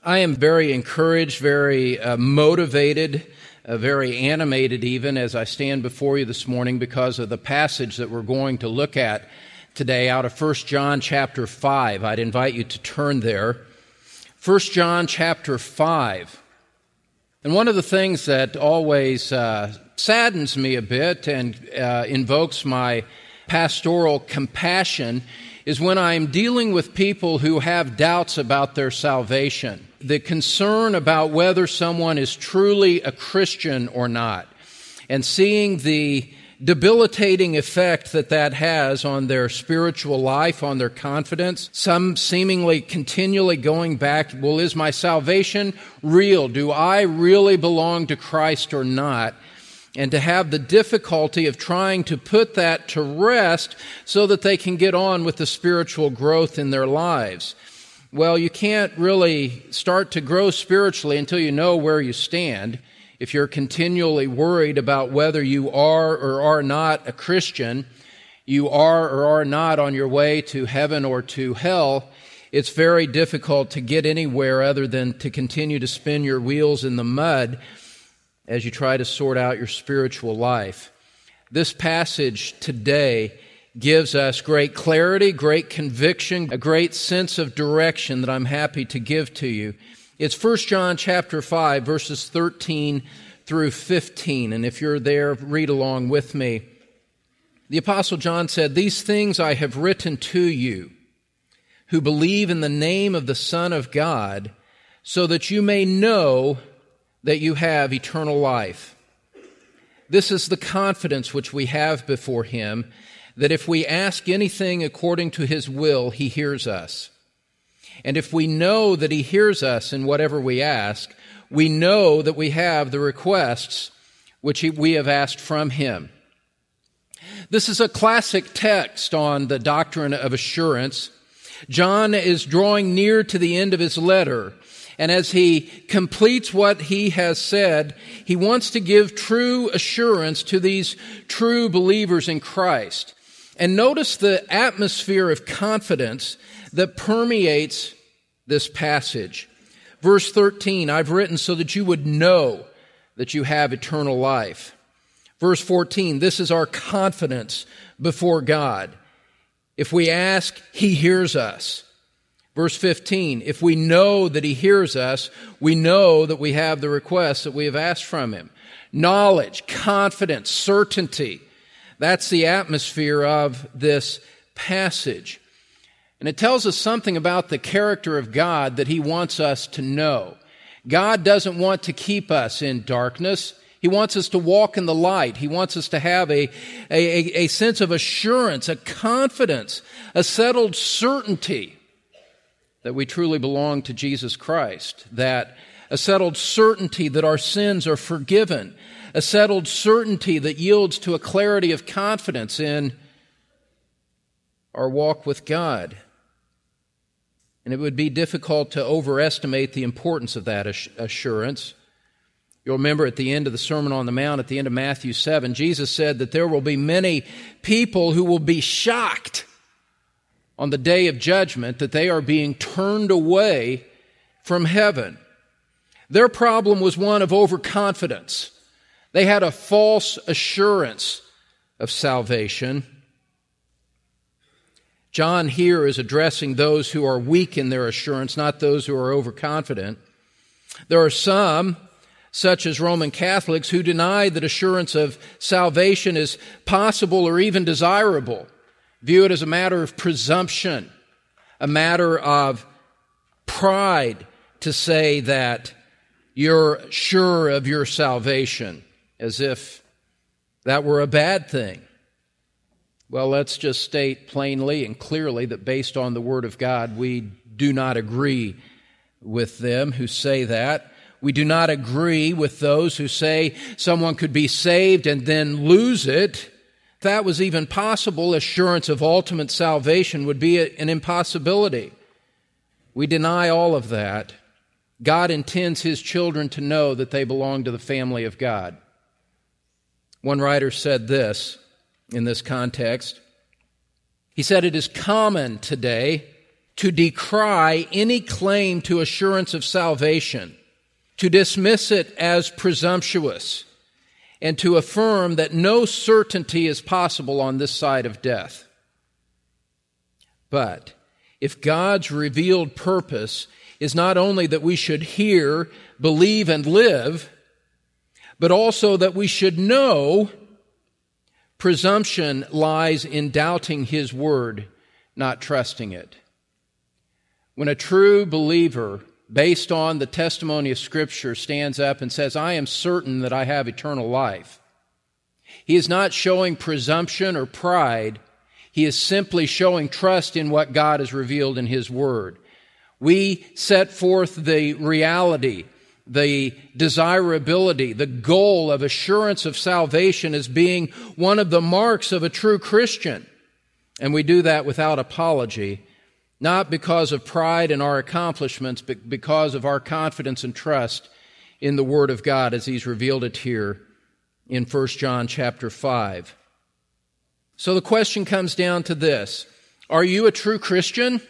I am very encouraged, very motivated, very animated even as I stand before you this morning because of the passage that we're going to look at today out of 1 John chapter 5. I'd invite you to turn there. 1 John chapter 5. And one of the things that always saddens me a bit and invokes my pastoral compassion is when I'm dealing with people who have doubts about their salvation. The concern about whether someone is truly a Christian or not, and seeing the debilitating effect that has on their spiritual life, on their confidence. Some seemingly continually going back, well, is my salvation real? Do I really belong to Christ or not? And to have the difficulty of trying to put that to rest so that they can get on with the spiritual growth in their lives. Well, you can't really start to grow spiritually until you know where you stand. If you're continually worried about whether you are or are not a Christian, you are or are not on your way to heaven or to hell, it's very difficult to get anywhere other than to continue to spin your wheels in the mud as you try to sort out your spiritual life. This passage today gives us great clarity, great conviction, a great sense of direction that I'm happy to give to you. It's 1 John chapter 5, verses 13 through 15. And if you're there, read along with me. The Apostle John said, "These things I have written to you who believe in the name of the Son of God, so that you may know that you have eternal life. This is the confidence which we have before Him, that if we ask anything according to His will, He hears us. And if we know that He hears us in whatever we ask, we know that we have the requests which we have asked from Him." This is a classic text on the doctrine of assurance. John is drawing near to the end of his letter, and as he completes what he has said, he wants to give true assurance to these true believers in Christ. And notice the atmosphere of confidence that permeates this passage. Verse 13, "I've written so that you would know that you have eternal life." Verse 14, "This is our confidence before God. If we ask, He hears us." Verse 15, "If we know that He hears us, we know that we have the requests that we have asked from Him." Knowledge, confidence, certainty. That's the atmosphere of this passage. And it tells us something about the character of God that He wants us to know. God doesn't want to keep us in darkness. He wants us to walk in the light. He wants us to have a sense of assurance, a confidence, a settled certainty that we truly belong to Jesus Christ, that a settled certainty that our sins are forgiven, a settled certainty that yields to a clarity of confidence in our walk with God. And it would be difficult to overestimate the importance of that assurance. You'll remember at the end of the Sermon on the Mount, at the end of Matthew 7, Jesus said that there will be many people who will be shocked on the day of judgment that they are being turned away from heaven. Their problem was one of overconfidence. They had a false assurance of salvation. John here is addressing those who are weak in their assurance, not those who are overconfident. There are some, such as Roman Catholics, who deny that assurance of salvation is possible or even desirable. View it as a matter of presumption, a matter of pride to say that you're sure of your salvation, as if that were a bad thing. Well, let's just state plainly and clearly that based on the Word of God, we do not agree with them who say that. We do not agree with those who say someone could be saved and then lose it. If that was even possible, assurance of ultimate salvation would be an impossibility. We deny all of that. God intends His children to know that they belong to the family of God. One writer said this in this context. He said, "It is common today to decry any claim to assurance of salvation, to dismiss it as presumptuous, and to affirm that no certainty is possible on this side of death. But if God's revealed purpose is not only that we should hear, believe, and live, but also that we should know, presumption lies in doubting His word, not trusting it. When a true believer, based on the testimony of Scripture, stands up and says, I am certain that I have eternal life, he is not showing presumption or pride. He is simply showing trust in what God has revealed in His Word. We set forth the reality, the desirability, the goal of assurance of salvation as being one of the marks of a true Christian. And we do that without apology, not because of pride in our accomplishments, but because of our confidence and trust in the Word of God as He's revealed it here in 1 John chapter 5. So the question comes down to this: are you a true Christian?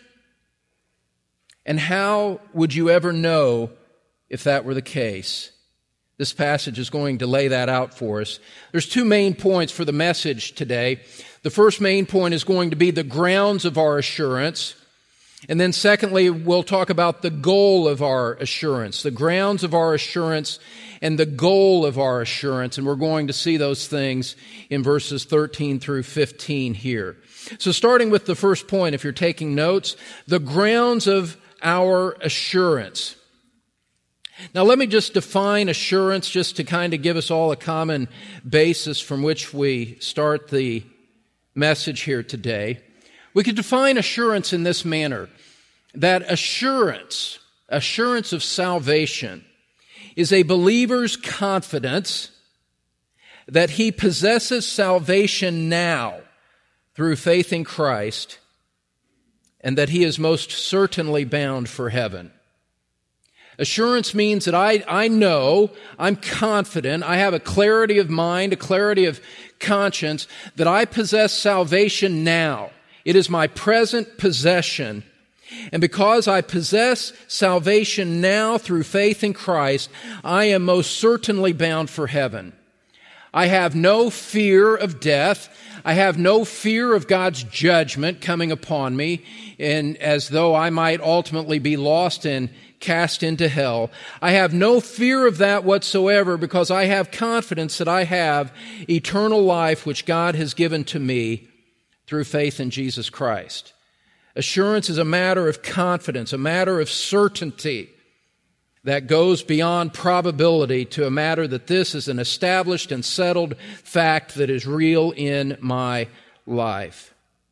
And how would you ever know if that were the case? This passage is going to lay that out for us. There's two main points for the message today. The first main point is going to be the grounds of our assurance. And then secondly, we'll talk about the goal of our assurance, the grounds of our assurance and the goal of our assurance. And we're going to see those things in verses 13 through 15 here. So starting with the first point, if you're taking notes, the grounds of our assurance. Now let me just define assurance just to kind of give us all a common basis from which we start the message here today. We could define assurance in this manner, that assurance of salvation, is a believer's confidence that he possesses salvation now through faith in Christ, and that he is most certainly bound for heaven. Assurance means that I know, I'm confident, I have a clarity of mind, a clarity of conscience, that I possess salvation now. It is my present possession. And because I possess salvation now through faith in Christ, I am most certainly bound for heaven. I have no fear of death. I have no fear of God's judgment coming upon me, and as though I might ultimately be lost and cast into hell. I have no fear of that whatsoever because I have confidence that I have eternal life which God has given to me through faith in Jesus Christ. Assurance is a matter of confidence, a matter of certainty that goes beyond probability to a matter that this is an established and settled fact that is real in my life.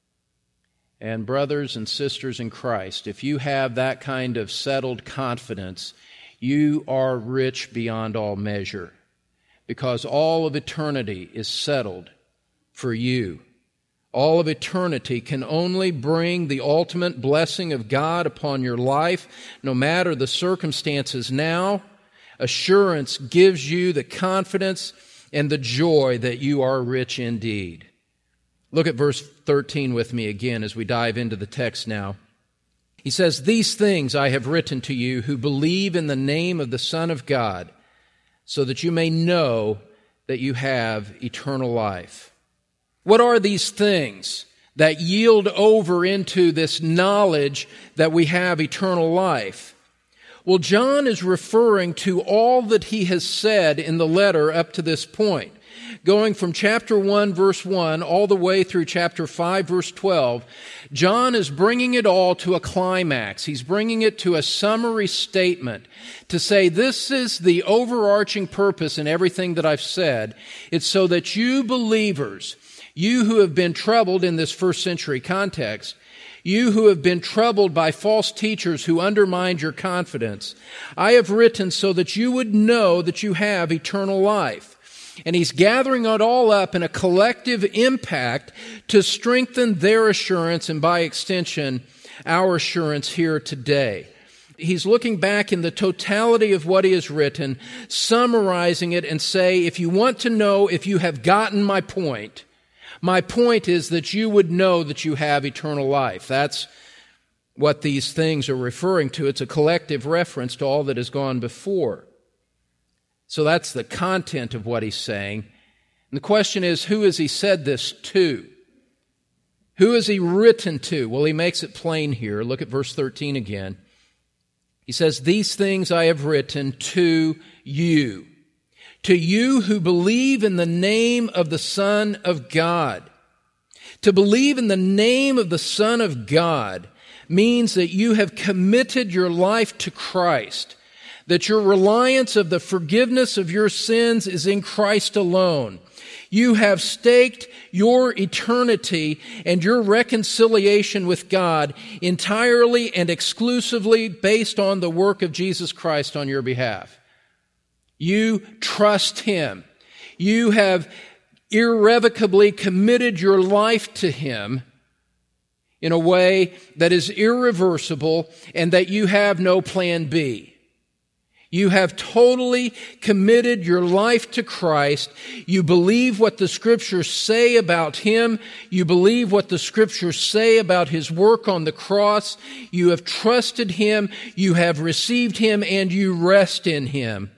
And brothers and sisters in Christ, if you have that kind of settled confidence, you are rich beyond all measure, because all of eternity is settled for you. All of eternity can only bring the ultimate blessing of God upon your life, no matter the circumstances now. Assurance gives you the confidence and the joy that you are rich indeed. Look at verse 13 with me again as we dive into the text now. He says, "These things I have written to you who believe in the name of the Son of God, so that you may know that you have eternal life." What are these things that yield over into this knowledge that we have eternal life? Well, John is referring to all that he has said in the letter up to this point. Going from chapter 1, verse 1, all the way through chapter 5, verse 12, John is bringing it all to a climax. He's bringing it to a summary statement to say, this is the overarching purpose in everything that I've said. It's so that you believers, you who have been troubled in this first century context, you who have been troubled by false teachers who undermined your confidence, I have written so that you would know that you have eternal life. And he's gathering it all up in a collective impact to strengthen their assurance and by extension, our assurance here today. He's looking back in the totality of what he has written, summarizing it and say, if you want to know if you have gotten my point is that you would know that you have eternal life. That's what these things are referring to. It's a collective reference to all that has gone before. So that's the content of what he's saying. And the question is, who has he said this to? Who has he written to? Well, he makes it plain here. Look at verse 13 again. He says, "These things I have written to you who believe in the name of the Son of God." To believe in the name of the Son of God means that you have committed your life to Christ, that your reliance of the forgiveness of your sins is in Christ alone. You have staked your eternity and your reconciliation with God entirely and exclusively based on the work of Jesus Christ on your behalf. You trust Him. You have irrevocably committed your life to Him in a way that is irreversible and that you have no plan B. You have totally committed your life to Christ. You believe what the Scriptures say about Him. You believe what the Scriptures say about His work on the cross. You have trusted Him. You have received Him, and you rest in Him.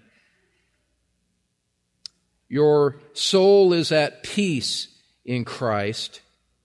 Your soul is at peace in Christ.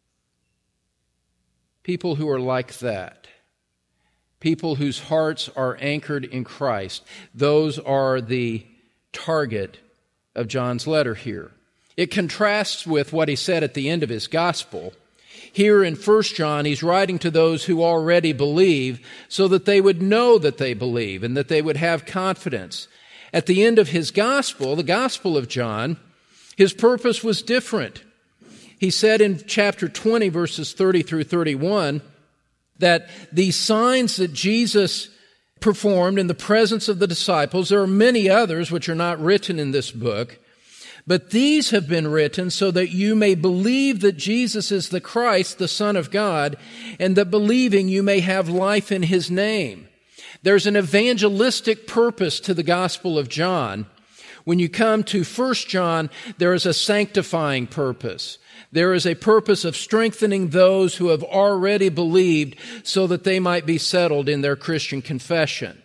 People who are like that, people whose hearts are anchored in Christ, those are the target of John's letter here. It contrasts with what he said at the end of his gospel. Here in 1 John, he's writing to those who already believe so that they would know that they believe and that they would have confidence. At the end of his gospel, the Gospel of John, his purpose was different. He said in chapter 20, verses 30 through 31, that the signs that Jesus performed in the presence of the disciples, there are many others which are not written in this book, but these have been written so that you may believe that Jesus is the Christ, the Son of God, and that believing you may have life in His name. There's an evangelistic purpose to the Gospel of John. When you come to 1 John, there is a sanctifying purpose. There is a purpose of strengthening those who have already believed so that they might be settled in their Christian confession.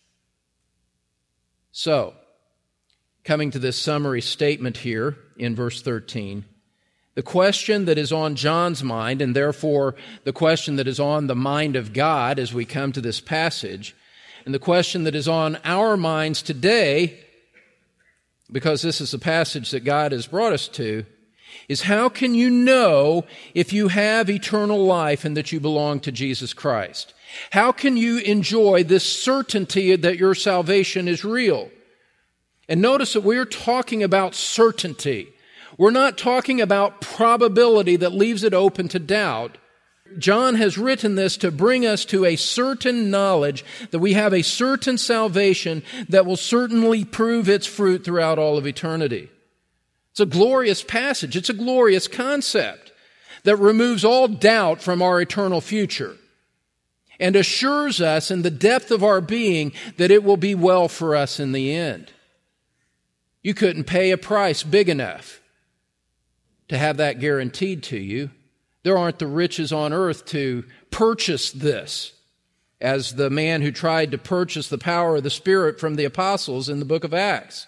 So, coming to this summary statement here in verse 13, the question that is on John's mind, and therefore the question that is on the mind of God as we come to this passage, and the question that is on our minds today, because this is the passage that God has brought us to, is how can you know if you have eternal life and that you belong to Jesus Christ? How can you enjoy this certainty that your salvation is real? And notice that we're talking about certainty. We're not talking about probability that leaves it open to doubt. John has written this to bring us to a certain knowledge that we have a certain salvation that will certainly prove its fruit throughout all of eternity. It's a glorious passage. It's a glorious concept that removes all doubt from our eternal future and assures us in the depth of our being that it will be well for us in the end. You couldn't pay a price big enough to have that guaranteed to you. There aren't the riches on earth to purchase this, as the man who tried to purchase the power of the Spirit from the apostles in the book of Acts.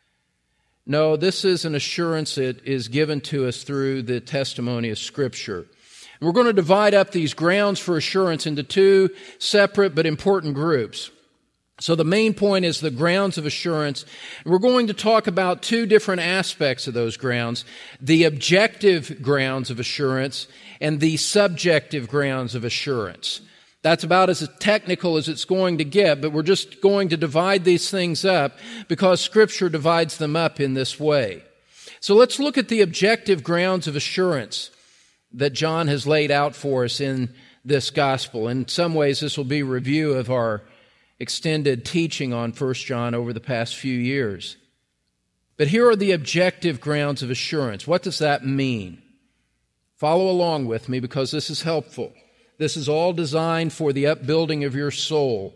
No, this is an assurance that is given to us through the testimony of Scripture. And we're going to divide up these grounds for assurance into two separate but important groups. So the main point is the grounds of assurance. And we're going to talk about two different aspects of those grounds: the objective grounds of assurance and the subjective grounds of assurance. That's about as technical as it's going to get, but we're just going to divide these things up because Scripture divides them up in this way. So let's look at the objective grounds of assurance that John has laid out for us in this gospel. In some ways, this will be a review of our extended teaching on 1 John over the past few years. But here are the objective grounds of assurance. What does that mean? Follow along with me because this is helpful. This is all designed for the upbuilding of your soul.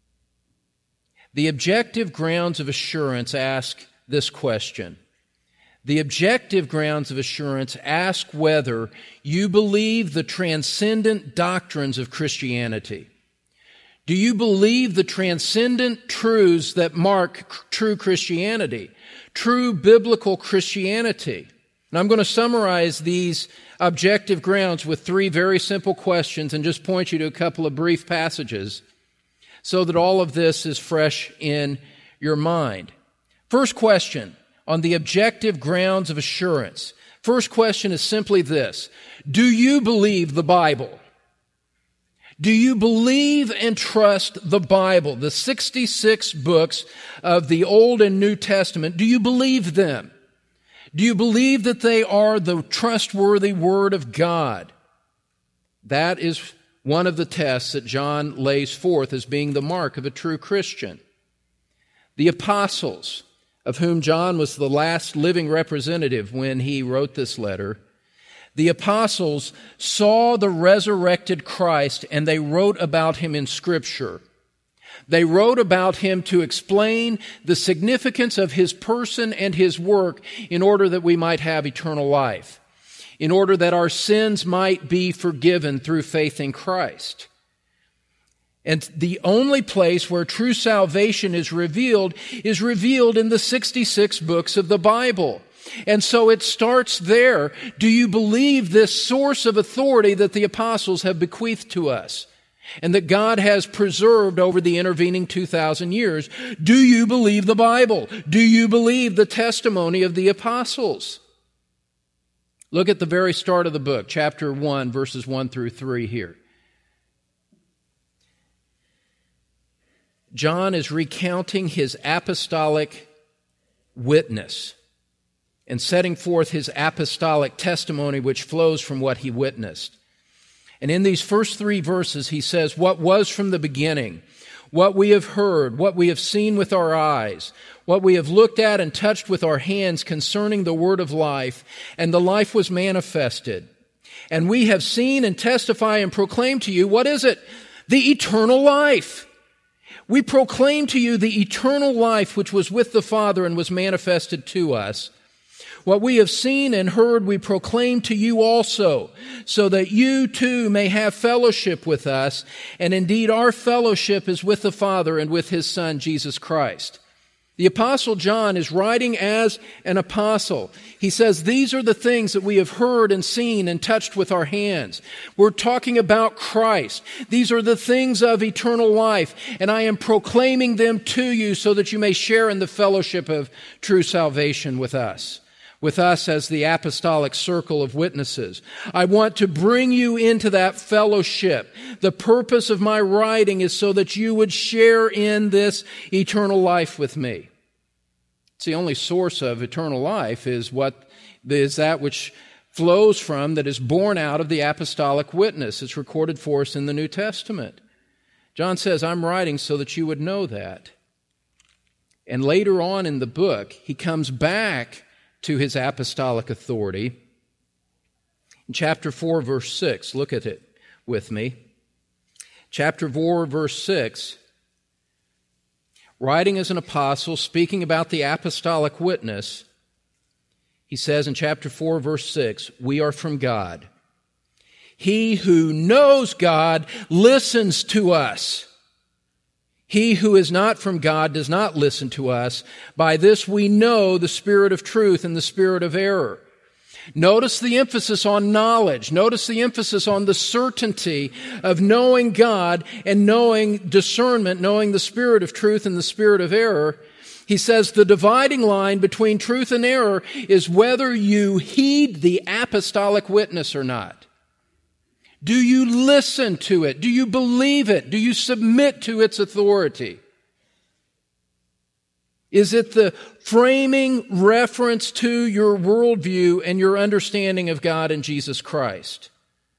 The objective grounds of assurance ask this question: The objective grounds of assurance ask whether you believe the transcendent doctrines of Christianity. Do you believe the transcendent truths that mark true Christianity, true biblical Christianity? And I'm going to summarize these objective grounds with three very simple questions and just point you to a couple of brief passages so that all of this is fresh in your mind. First question on the objective grounds of assurance. First question is simply this: do you believe the Bible? Do you believe and trust the Bible, the 66 books of the Old and New Testament? Do you believe them? Do you believe that they are the trustworthy Word of God? That is one of the tests that John lays forth as being the mark of a true Christian. The apostles, of whom John was the last living representative when he wrote this letter, the apostles saw the resurrected Christ and they wrote about him in Scripture. They wrote about him to explain the significance of his person and his work in order that we might have eternal life, in order that our sins might be forgiven through faith in Christ. And the only place where true salvation is revealed in the 66 books of the Bible. And so it starts there. Do you believe this source of authority that the apostles have bequeathed to us and that God has preserved over the intervening 2,000 years? Do you believe the Bible? Do you believe the testimony of the apostles? Look at the very start of the book, chapter 1, verses 1 through 3 here. John is recounting his apostolic witness and setting forth his apostolic testimony which flows from what he witnessed. And in these first 3 verses, he says, what was from the beginning, what we have heard, what we have seen with our eyes, what we have looked at and touched with our hands concerning the word of life, and the life was manifested. And we have seen and testify and proclaim to you, what is it? The eternal life. We proclaim to you the eternal life which was with the Father and was manifested to us. What we have seen and heard we proclaim to you also, so that you too may have fellowship with us, and indeed our fellowship is with the Father and with His Son, Jesus Christ. The Apostle John is writing as an apostle. He says, these are the things that we have heard and seen and touched with our hands. We're talking about Christ. These are the things of eternal life, and I am proclaiming them to you so that you may share in the fellowship of true salvation with us as the apostolic circle of witnesses. I want to bring you into that fellowship. The purpose of my writing is so that you would share in this eternal life with me. It's the only source of eternal life is that which flows from, that is born out of the apostolic witness. It's recorded for us in the New Testament. John says, I'm writing so that you would know that. And later on in the book, he comes back to his apostolic authority. In chapter 4, verse 6, look at it with me. Chapter 4, verse 6, writing as an apostle, speaking about the apostolic witness, he says in chapter 4, verse 6, we are from God. He who knows God listens to us. He who is not from God does not listen to us. By this we know the spirit of truth and the spirit of error. Notice the emphasis on knowledge. Notice the emphasis on the certainty of knowing God and knowing discernment, knowing the spirit of truth and the spirit of error. He says the dividing line between truth and error is whether you heed the apostolic witness or not. Do you listen to it? Do you believe it? Do you submit to its authority? Is it the framing reference to your worldview and your understanding of God and Jesus Christ?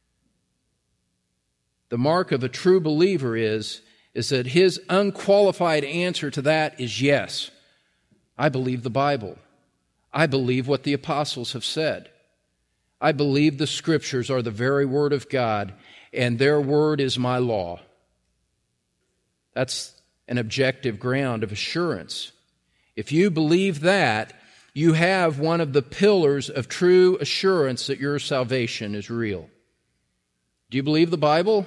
The mark of a true believer is that his unqualified answer to that is yes. I believe the Bible. I believe what the apostles have said. I believe the Scriptures are the very Word of God, and their Word is my law. That's an objective ground of assurance. If you believe that, you have one of the pillars of true assurance that your salvation is real. Do you believe the Bible?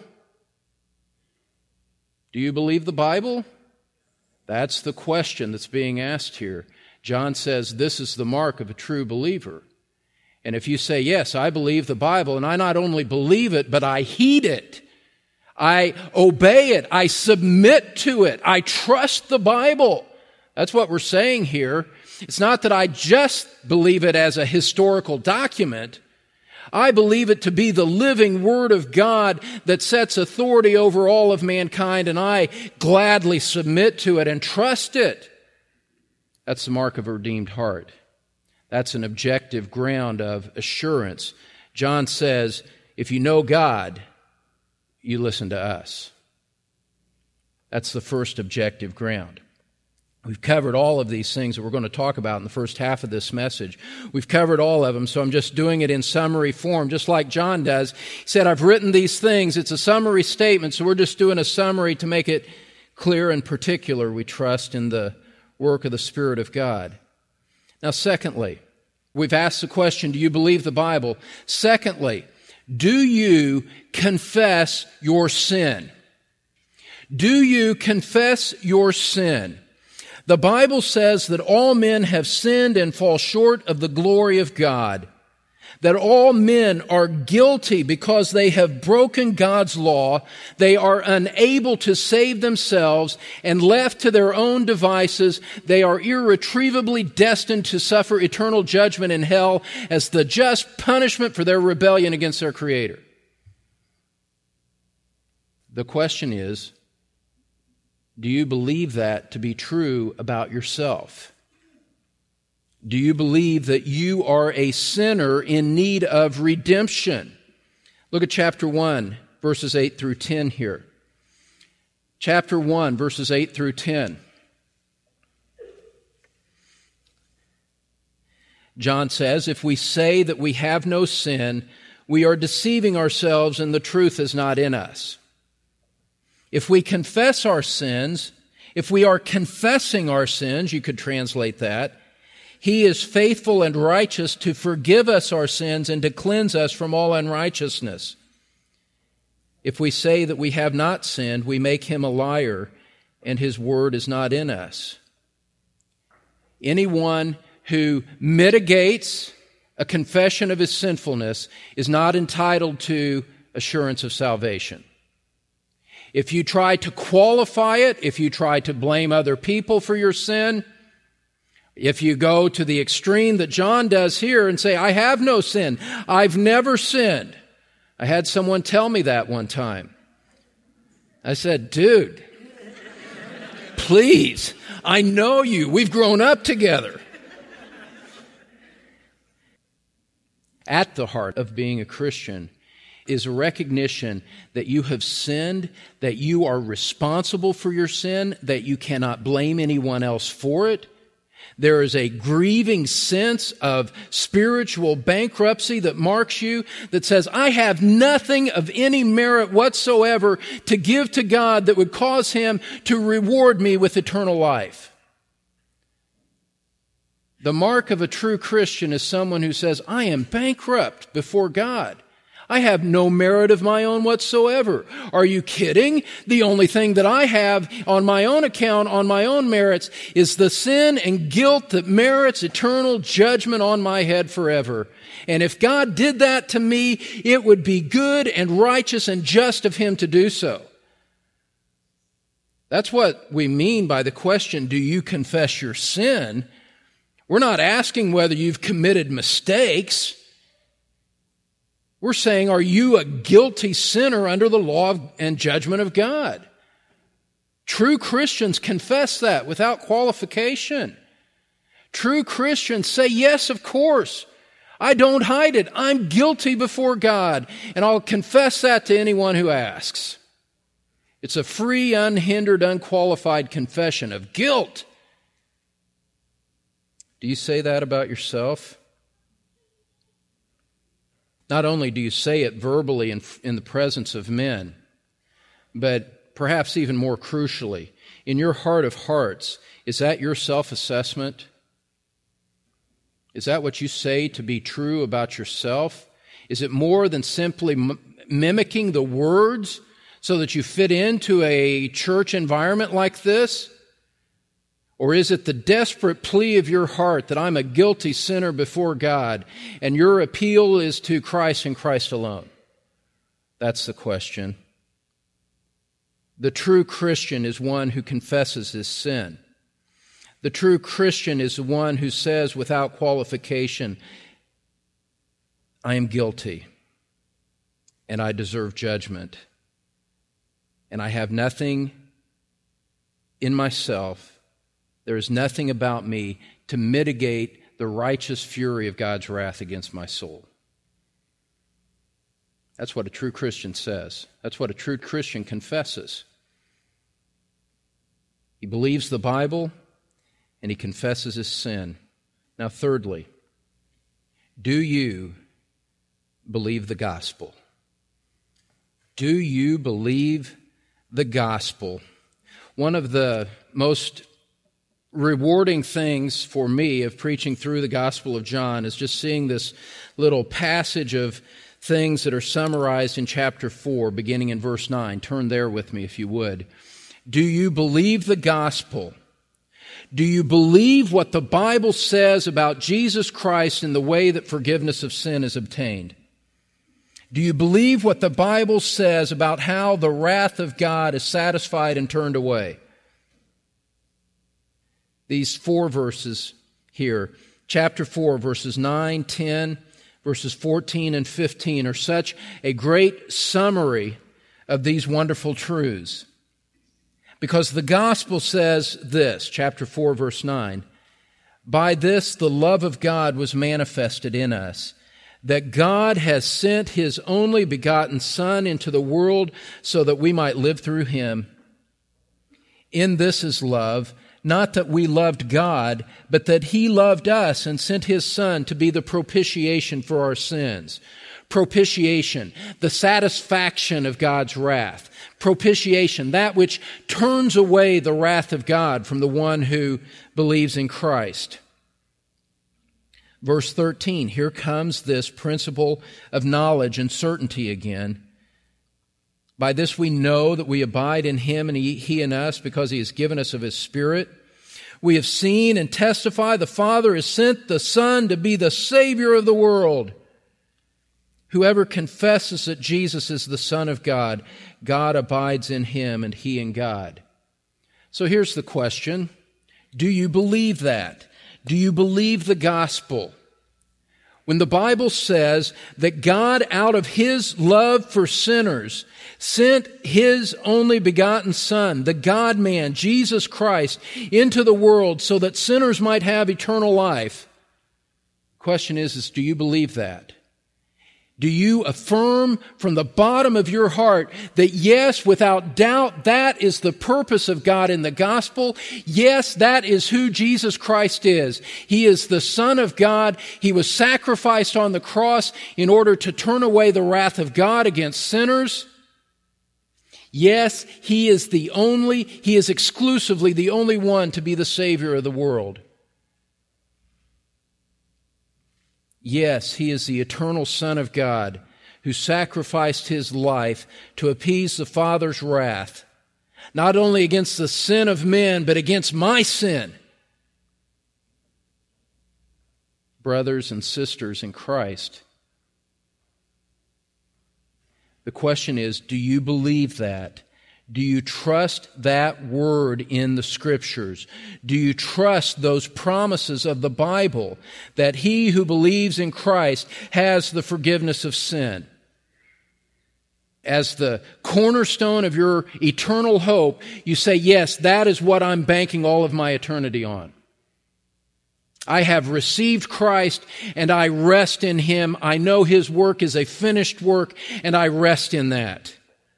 Do you believe the Bible? That's the question that's being asked here. John says this is the mark of a true believer. And if you say, yes, I believe the Bible, and I not only believe it, but I heed it, I obey it, I submit to it, I trust the Bible. That's what we're saying here. It's not that I just believe it as a historical document. I believe it to be the living Word of God that sets authority over all of mankind, and I gladly submit to it and trust it. That's the mark of a redeemed heart. That's an objective ground of assurance. John says, if you know God, you listen to us. That's the first objective ground. We've covered all of these things that we're going to talk about in the first half of this message. We've covered all of them, so I'm just doing it in summary form, just like John does. He said, I've written these things. It's a summary statement, so we're just doing a summary to make it clear and particular. We trust in the work of the Spirit of God. Now, secondly, we've asked the question, do you believe the Bible? Secondly, do you confess your sin? Do you confess your sin? The Bible says that all men have sinned and fall short of the glory of God, that all men are guilty because they have broken God's law, they are unable to save themselves, and left to their own devices, they are irretrievably destined to suffer eternal judgment in hell as the just punishment for their rebellion against their Creator. The question is, do you believe that to be true about yourself? Do you believe that you are a sinner in need of redemption? Look at chapter 1, verses 8 through 10 here. Chapter 1, verses 8 through 10. John says, if we say that we have no sin, we are deceiving ourselves and the truth is not in us. If we confess our sins, if we are confessing our sins, you could translate that, He is faithful and righteous to forgive us our sins and to cleanse us from all unrighteousness. If we say that we have not sinned, we make Him a liar, and His word is not in us. Anyone who mitigates a confession of his sinfulness is not entitled to assurance of salvation. If you try to qualify it, if you try to blame other people for your sin, if you go to the extreme that John does here and say, I have no sin, I've never sinned. I had someone tell me that one time. I said, dude, please, I know you. We've grown up together. At the heart of being a Christian is a recognition that you have sinned, that you are responsible for your sin, that you cannot blame anyone else for it. There is a grieving sense of spiritual bankruptcy that marks you, that says, I have nothing of any merit whatsoever to give to God that would cause Him to reward me with eternal life. The mark of a true Christian is someone who says, I am bankrupt before God. I have no merit of my own whatsoever. Are you kidding? The only thing that I have on my own account, on my own merits, is the sin and guilt that merits eternal judgment on my head forever. And if God did that to me, it would be good and righteous and just of Him to do so. That's what we mean by the question, do you confess your sin? We're not asking whether you've committed mistakes. We're saying, are you a guilty sinner under the law and judgment of God? True Christians confess that without qualification. True Christians say, yes, of course. I don't hide it. I'm guilty before God, and I'll confess that to anyone who asks. It's a free, unhindered, unqualified confession of guilt. Do you say that about yourself? Not only do you say it verbally in the presence of men, but perhaps even more crucially, in your heart of hearts, is that your self-assessment? Is that what you say to be true about yourself? Is it more than simply mimicking the words so that you fit into a church environment like this? Or is it the desperate plea of your heart that I'm a guilty sinner before God, and your appeal is to Christ and Christ alone? That's the question. The true Christian is one who confesses his sin. The true Christian is the one who says without qualification, I am guilty, and I deserve judgment, and I have nothing in myself. There is nothing about me to mitigate the righteous fury of God's wrath against my soul. That's what a true Christian says. That's what a true Christian confesses. He believes the Bible and he confesses his sin. Now, thirdly, do you believe the gospel? Do you believe the gospel? One of the most rewarding things for me of preaching through the Gospel of John is just seeing this little passage of things that are summarized in chapter 4, beginning in verse 9. Turn there with me if you would. Do you believe the gospel? Do you believe what the Bible says about Jesus Christ and the way that forgiveness of sin is obtained? Do you believe what the Bible says about how the wrath of God is satisfied and turned away? These 4 verses here, chapter 4, verses 9, 10, verses 14 and 15 are such a great summary of these wonderful truths. Because the gospel says this, chapter 4, verse 9, by this the love of God was manifested in us, that God has sent His only begotten Son into the world so that we might live through Him. In this is love, not that we loved God, but that He loved us and sent His Son to be the propitiation for our sins. Propitiation, the satisfaction of God's wrath. Propitiation, that which turns away the wrath of God from the one who believes in Christ. Verse 13, here comes this principle of knowledge and certainty again. By this we know that we abide in Him and He in us, because He has given us of His Spirit. We have seen and testify the Father has sent the Son to be the Savior of the world. Whoever confesses that Jesus is the Son of God, God abides in him and he in God. So here's the question. Do you believe that? Do you believe the gospel? When the Bible says that God, out of His love for sinners, sent His only begotten Son, the God-man, Jesus Christ, into the world so that sinners might have eternal life, the question is do you believe that? Do you affirm from the bottom of your heart that yes, without doubt, that is the purpose of God in the gospel? Yes, that is who Jesus Christ is. He is the Son of God. He was sacrificed on the cross in order to turn away the wrath of God against sinners. Yes, He is exclusively the only one to be the Savior of the world. Yes, He is the eternal Son of God who sacrificed His life to appease the Father's wrath, not only against the sin of men, but against my sin. Brothers and sisters in Christ, the question is, do you believe that? Do you trust that word in the Scriptures? Do you trust those promises of the Bible that he who believes in Christ has the forgiveness of sin? As the cornerstone of your eternal hope, you say, yes, that is what I'm banking all of my eternity on. I have received Christ and I rest in Him. I know His work is a finished work and I rest in that.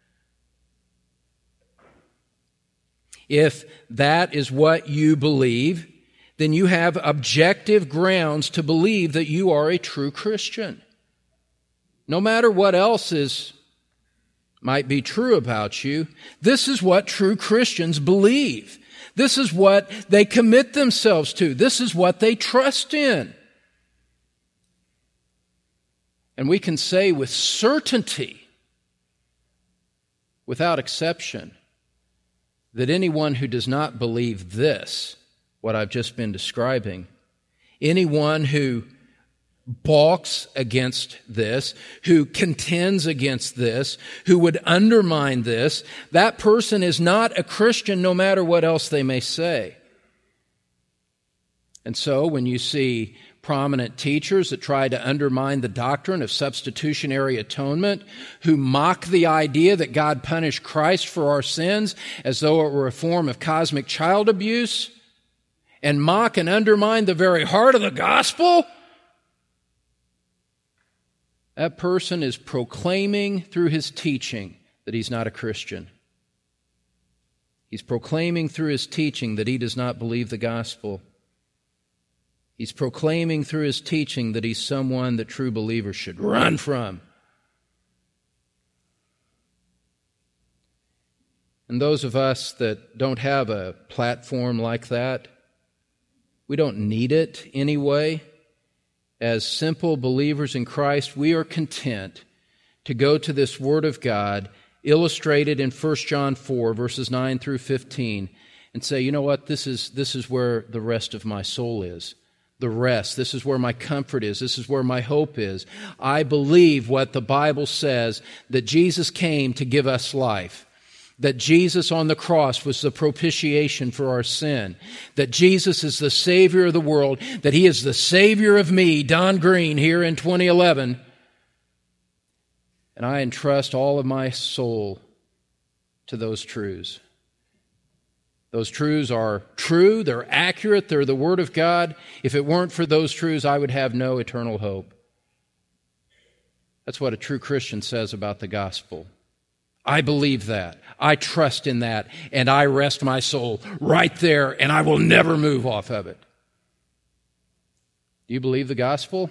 If that is what you believe, then you have objective grounds to believe that you are a true Christian. No matter what else might be true about you, this is what true Christians believe. This is what they commit themselves to. This is what they trust in. And we can say with certainty, without exception, that anyone who does not believe this, what I've just been describing, anyone who balks against this, who contends against this, who would undermine this, that person is not a Christian no matter what else they may say. And so when you see prominent teachers that try to undermine the doctrine of substitutionary atonement, who mock the idea that God punished Christ for our sins as though it were a form of cosmic child abuse, and mock and undermine the very heart of the gospel, that person is proclaiming through his teaching that he's not a Christian. He's proclaiming through his teaching that he does not believe the gospel. He's proclaiming through his teaching that he's someone that true believers should run from. And those of us that don't have a platform like that, we don't need it anyway. As simple believers in Christ, we are content to go to this Word of God, illustrated in 1 John 4, verses 9 through 15, and say, you know what, this is where the rest of my soul is. The rest. This is where my comfort is. This is where my hope is. I believe what the Bible says, that Jesus came to give us life. That Jesus on the cross was the propitiation for our sin. That Jesus is the Savior of the world. That He is the Savior of me, Don Green, here in 2011. And I entrust all of my soul to those truths. Those truths are true, they're accurate, they're the Word of God. If it weren't for those truths, I would have no eternal hope. That's what a true Christian says about the gospel. I believe that, I trust in that, and I rest my soul right there, and I will never move off of it. Do you believe the gospel?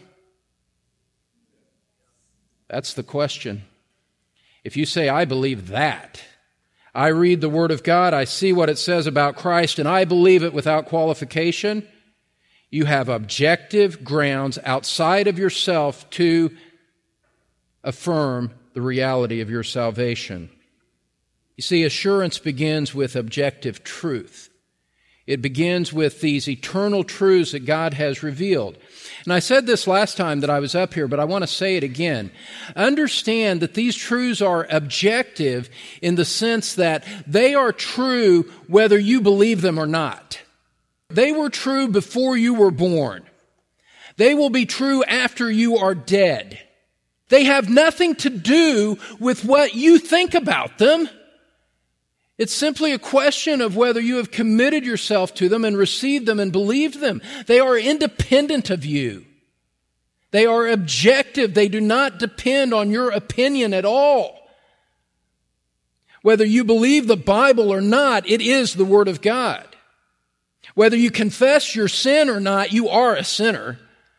That's the question. If you say, I believe that, I read the Word of God, I see what it says about Christ, and I believe it without qualification, you have objective grounds outside of yourself to affirm the reality of your salvation. You see, assurance begins with objective truth. It begins with these eternal truths that God has revealed. And I said this last time that I was up here, but I want to say it again. Understand that these truths are objective in the sense that they are true whether you believe them or not. They were true before you were born. They will be true after you are dead. They have nothing to do with what you think about them. It's simply a question of whether you have committed yourself to them and received them and believed them. They are independent of you. They are objective. They do not depend on your opinion at all. Whether you believe the Bible or not, it is the Word of God. Whether you confess your sin or not, you are a sinner.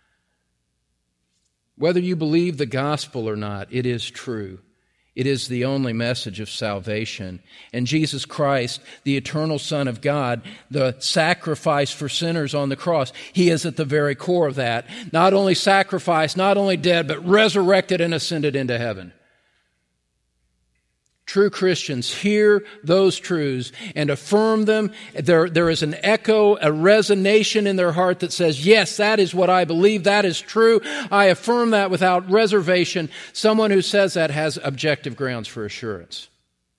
Whether you believe the gospel or not, it is true. It is the only message of salvation. And Jesus Christ, the eternal Son of God, the sacrifice for sinners on the cross, He is at the very core of that. Not only sacrificed, not only dead, but resurrected and ascended into heaven. True Christians hear those truths and affirm them. There is an echo, a resonation in their heart that says, yes, that is what I believe. That is true. I affirm that without reservation. Someone who says that has objective grounds for assurance.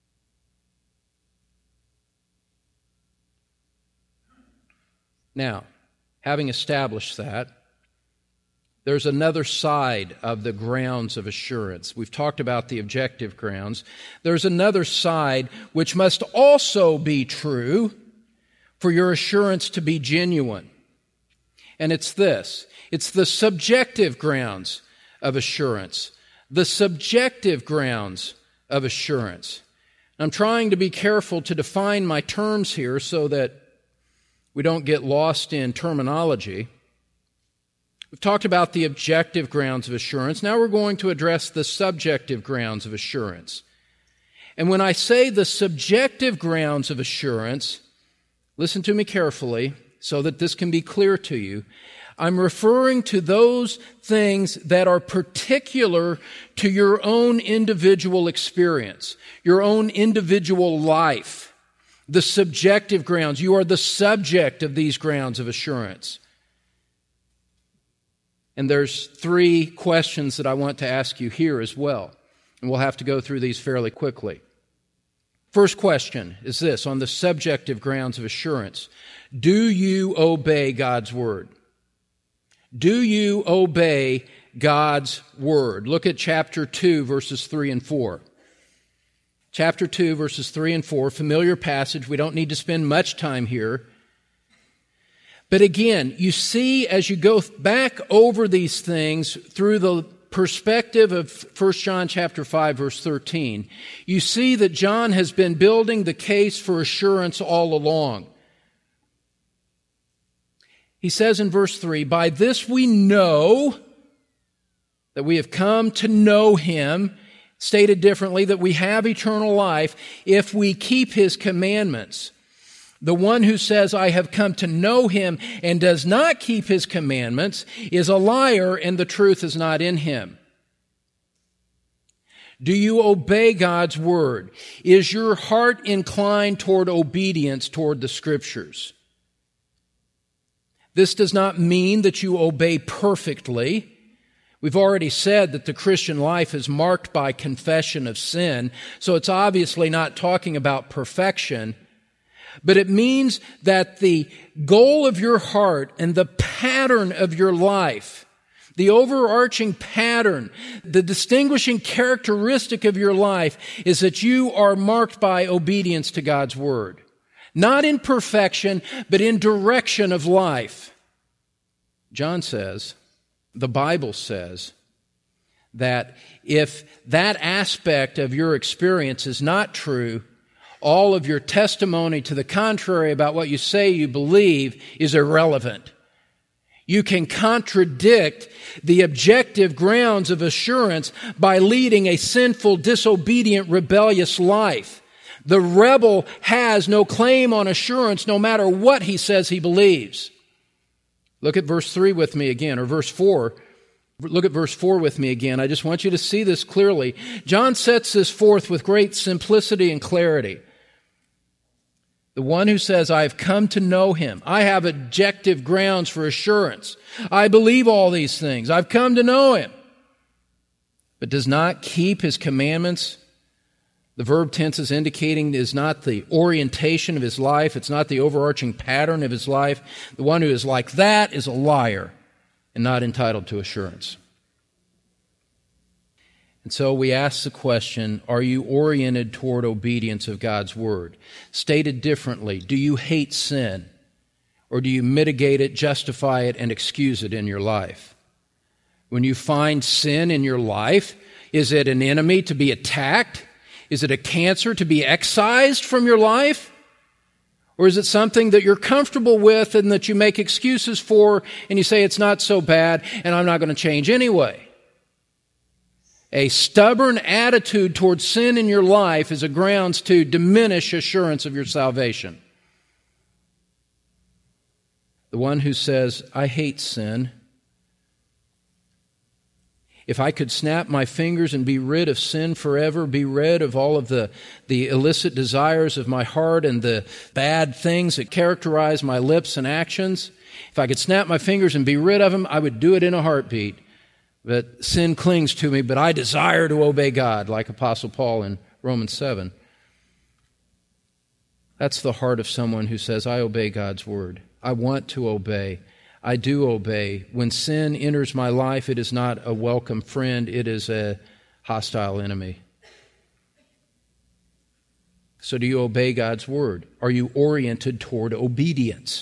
Now, having established that, there's another side of the grounds of assurance. We've talked about the objective grounds. There's another side which must also be true for your assurance to be genuine. And it's this. It's the subjective grounds of assurance. The subjective grounds of assurance. I'm trying to be careful to define my terms here so that we don't get lost in terminology. We've talked about the objective grounds of assurance. Now we're going to address the subjective grounds of assurance. And when I say the subjective grounds of assurance, listen to me carefully. so that this can be clear to you. I'm referring to those things that are particular to your own individual experience, your own individual life, the subjective grounds. You are the subject of these grounds of assurance. And there's 3 questions that I want to ask you here as well. And we'll have to go through these fairly quickly. First question is this, on the subjective grounds of assurance. Do you obey God's Word? Do you obey God's Word? Look at chapter 2, verses 3 and 4. Chapter 2, verses 3 and 4, familiar passage. We don't need to spend much time here. But again, you see as you go back over these things through the perspective of 1 John chapter 5, verse 13, you see that John has been building the case for assurance all along. He says in verse 3, by this we know that we have come to know Him, stated differently, that we have eternal life if we keep His commandments. The one who says, I have come to know Him and does not keep His commandments is a liar, and the truth is not in him. Do you obey God's Word? Is your heart inclined toward obedience toward the Scriptures? This does not mean that you obey perfectly. We've already said that the Christian life is marked by confession of sin, so it's obviously not talking about perfection. But it means that the goal of your heart and the pattern of your life, the overarching pattern, the distinguishing characteristic of your life is that you are marked by obedience to God's Word. Not in perfection, but in direction of life. John says, the Bible says, that if that aspect of your experience is not true, all of your testimony to the contrary about what you say you believe is irrelevant. You can contradict the objective grounds of assurance by leading a sinful, disobedient, rebellious life. The rebel has no claim on assurance no matter what he says he believes. Look at verse 3 with me again, or verse 4. Look at verse 4 with me again. I just want you to see this clearly. John sets this forth with great simplicity and clarity. The one who says, I have come to know Him. I have objective grounds for assurance. I believe all these things. I've come to know Him. But does not keep His commandments. The verb tense is indicating is not the orientation of his life. It's not the overarching pattern of his life. The one who is like that is a liar and not entitled to assurance. And so we ask the question, are you oriented toward obedience of God's Word? Stated differently, do you hate sin? Or do you mitigate it, justify it, and excuse it in your life? When you find sin in your life, is it an enemy to be attacked? Is it a cancer to be excised from your life? Or is it something that you're comfortable with and that you make excuses for and you say it's not so bad and I'm not going to change anyway? A stubborn attitude towards sin in your life is a grounds to diminish assurance of your salvation. The one who says, I hate sin. If I could snap my fingers and be rid of sin forever, be rid of all of the illicit desires of my heart and the bad things that characterize my lips and actions, if I could snap my fingers and be rid of them, I would do it in a heartbeat. But sin clings to me, but I desire to obey God, like Apostle Paul in Romans 7. That's the heart of someone who says, I obey God's Word. I want to obey. I do obey. When sin enters my life, it is not a welcome friend, it is a hostile enemy. So do you obey God's Word? Are you oriented toward obedience?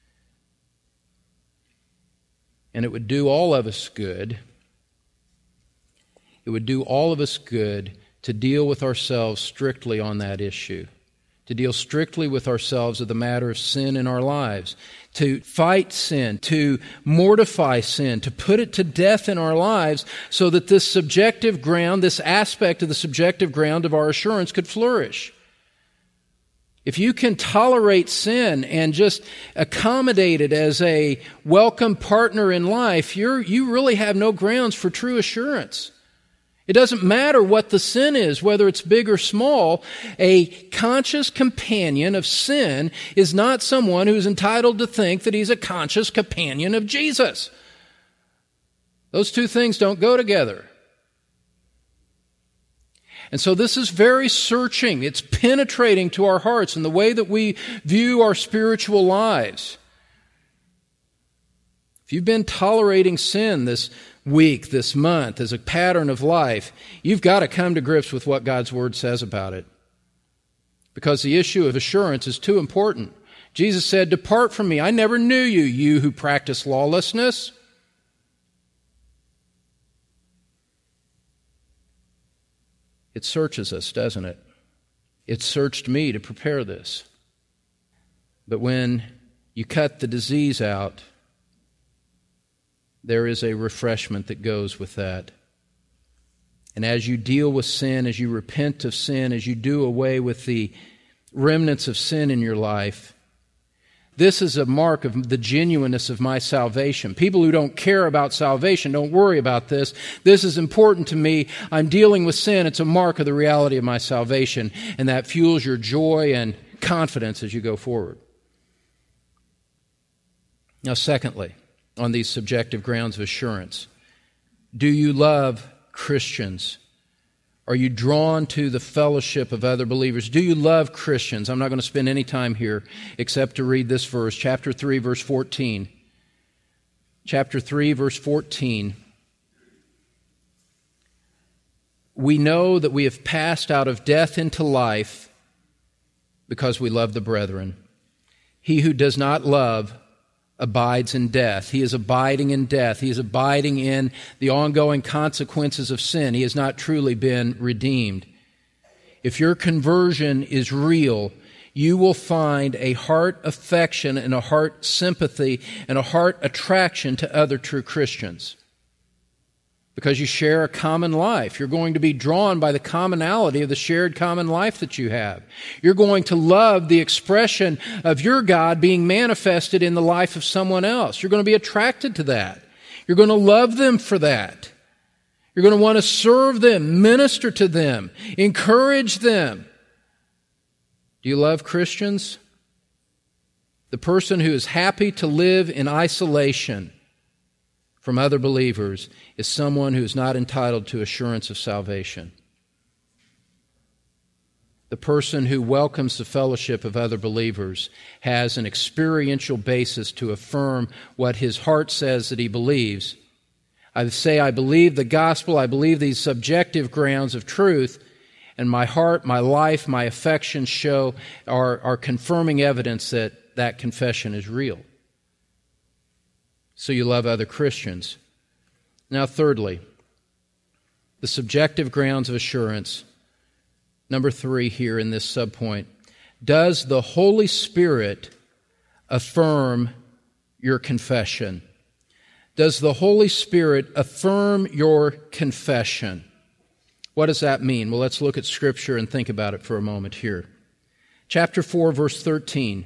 And it would do all of us good. It would do all of us good to deal with ourselves strictly on that issue, to deal strictly with ourselves of the matter of sin in our lives, to fight sin, to mortify sin, to put it to death in our lives so that this subjective ground, this aspect of the subjective ground of our assurance could flourish. if you can tolerate sin and just accommodate it as a welcome partner in life, you really have no grounds for true assurance. It doesn't matter what the sin is, whether it's big or small. A conscious companion of sin is not someone who's entitled to think that he's a conscious companion of Jesus. Those two things don't go together. And so this is very searching. It's penetrating to our hearts and the way that we view our spiritual lives. If you've been tolerating sin this week, this month, as a pattern of life, you've got to come to grips with what God's Word says about it. Because the issue of assurance is too important. Jesus said, "Depart from me, I never knew you, you who practice lawlessness." It searches us, doesn't it? It searched me to prepare this. But when you cut the disease out, there is a refreshment that goes with that. And as you deal with sin, as you repent of sin, as you do away with the remnants of sin in your life, this is a mark of the genuineness of my salvation. People who don't care about salvation, don't worry about this. This is important to me. I'm dealing with sin. It's a mark of the reality of my salvation. And that fuels your joy and confidence as you go forward. Now, secondly, on these subjective grounds of assurance, do you love Christians? Are you drawn to the fellowship of other believers? Do you love Christians? I'm not going to spend any time here except to read this verse, chapter 3, verse 14. Chapter 3, verse 14. We know that we have passed out of death into life because we love the brethren. He who does not love abides in death. He is abiding in death. He is abiding in the ongoing consequences of sin. He has not truly been redeemed. If your conversion is real, you will find a heart affection and a heart sympathy and a heart attraction to other true Christians. Because you share a common life. You're going to be drawn by the commonality of the shared common life that you have. You're going to love the expression of your God being manifested in the life of someone else. You're going to be attracted to that. You're going to love them for that. You're going to want to serve them, minister to them, encourage them. Do you love Christians? The person who is happy to live in isolation from other believers is someone who is not entitled to assurance of salvation. The person who welcomes the fellowship of other believers has an experiential basis to affirm what his heart says that he believes. I say, I believe the gospel, I believe these subjective grounds of truth, and my heart, my life, my affections are confirming evidence that that confession is real. So you love other Christians. Now, thirdly, the subjective grounds of assurance. Number 3 here in this subpoint. Does the Holy Spirit affirm your confession? Does the Holy Spirit affirm your confession? What does that mean? Well, let's look at Scripture and think about it for a moment here. Chapter 4, verse 13.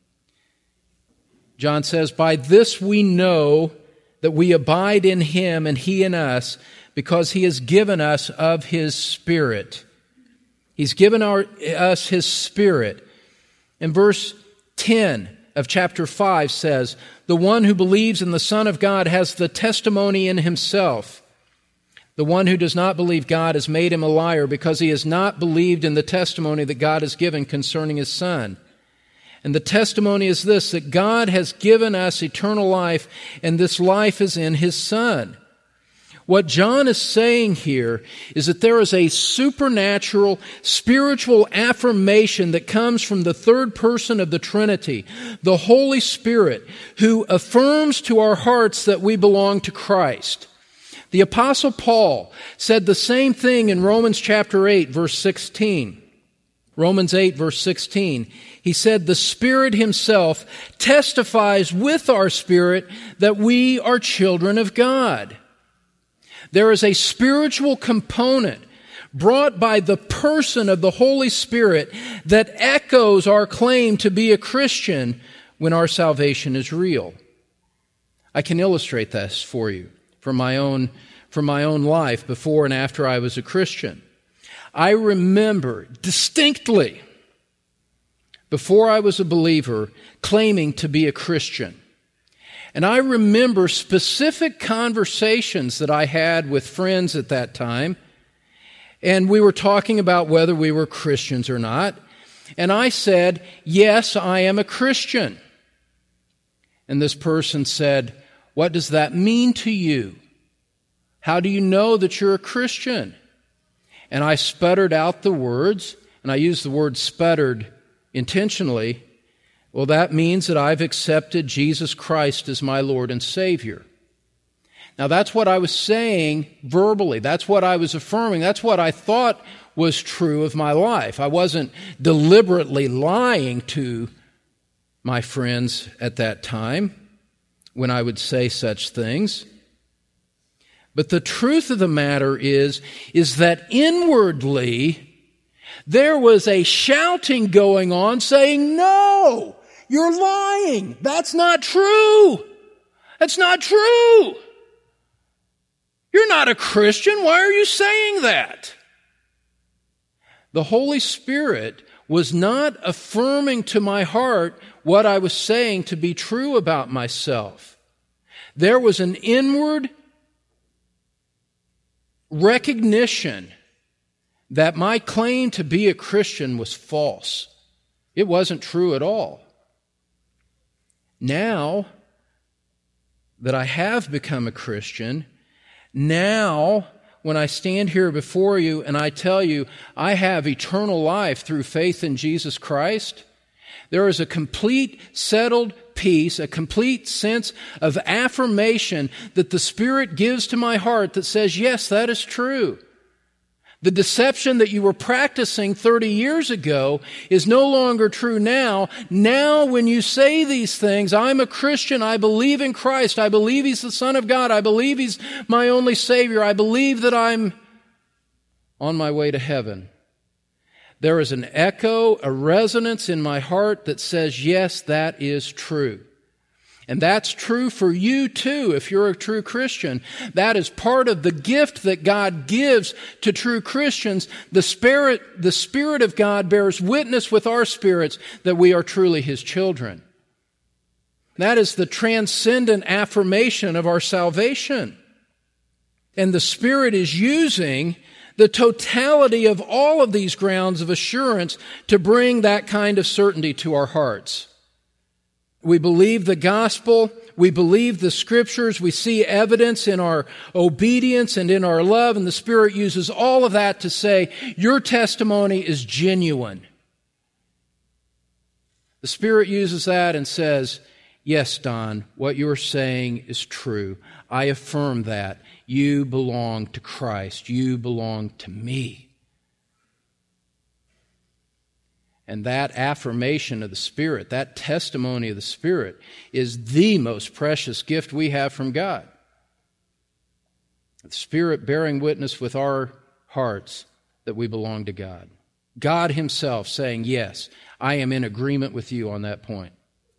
John says, "By this we know that we abide in Him and He in us, because He has given us of His Spirit." He's given us His Spirit. And verse 10 of chapter 5 says, "The one who believes in the Son of God has the testimony in himself. The one who does not believe God has made him a liar, because he has not believed in the testimony that God has given concerning His Son. And the testimony is this, that God has given us eternal life, and this life is in His Son." What John is saying here is that there is a supernatural, spiritual affirmation that comes from the third person of the Trinity, the Holy Spirit, who affirms to our hearts that we belong to Christ. The Apostle Paul said the same thing in Romans chapter 8, verse 16. Romans 8, verse 16. He said, "The Spirit Himself testifies with our spirit that we are children of God." There is a spiritual component. brought by the person of the Holy Spirit that echoes our claim to be a Christian when our salvation is real. I can illustrate this for you from my own life before and after I was a Christian. I remember distinctly, before I was a believer, claiming to be a Christian. And I remember specific conversations that I had with friends at that time, and we were talking about whether we were Christians or not. And I said, "Yes, I am a Christian." And this person said, "What does that mean to you? How do you know that you're a Christian?" And I sputtered out the words, and I used the word sputtered intentionally. "Well, that means that I've accepted Jesus Christ as my Lord and Savior." Now, that's what I was saying verbally. That's what I was affirming. That's what I thought was true of my life. I wasn't deliberately lying to my friends at that time when I would say such things. But the truth of the matter is that inwardly, there was a shouting going on saying, "No, you're lying. That's not true. That's not true. You're not a Christian. Why are you saying that?" The Holy Spirit was not affirming to my heart what I was saying to be true about myself. There was an inward recognition that my claim to be a Christian was false. It wasn't true at all. Now that I have become a Christian, now when I stand here before you and I tell you I have eternal life through faith in Jesus Christ, there is a complete settled peace, a complete sense of affirmation that the Spirit gives to my heart that says, yes, that is true. The deception that you were practicing 30 years ago is no longer true now. Now when you say these things, I'm a Christian, I believe in Christ, I believe He's the Son of God, I believe He's my only Savior, I believe that I'm on my way to heaven. There is an echo, a resonance in my heart that says, yes, that is true. And that's true for you too, if you're a true Christian. That is part of the gift that God gives to true Christians. The Spirit of God bears witness with our spirits that we are truly His children. That is the transcendent affirmation of our salvation. And the Spirit is using the totality of all of these grounds of assurance to bring that kind of certainty to our hearts. We believe the gospel, we believe the Scriptures, we see evidence in our obedience and in our love, and the Spirit uses all of that to say, your testimony is genuine. The Spirit uses that and says, yes, Don, what you're saying is true. I affirm that. You belong to Christ. You belong to me. And that affirmation of the Spirit, that testimony of the Spirit, is the most precious gift we have from God. The Spirit bearing witness with our hearts that we belong to God. God Himself saying, yes, I am in agreement with you on that point.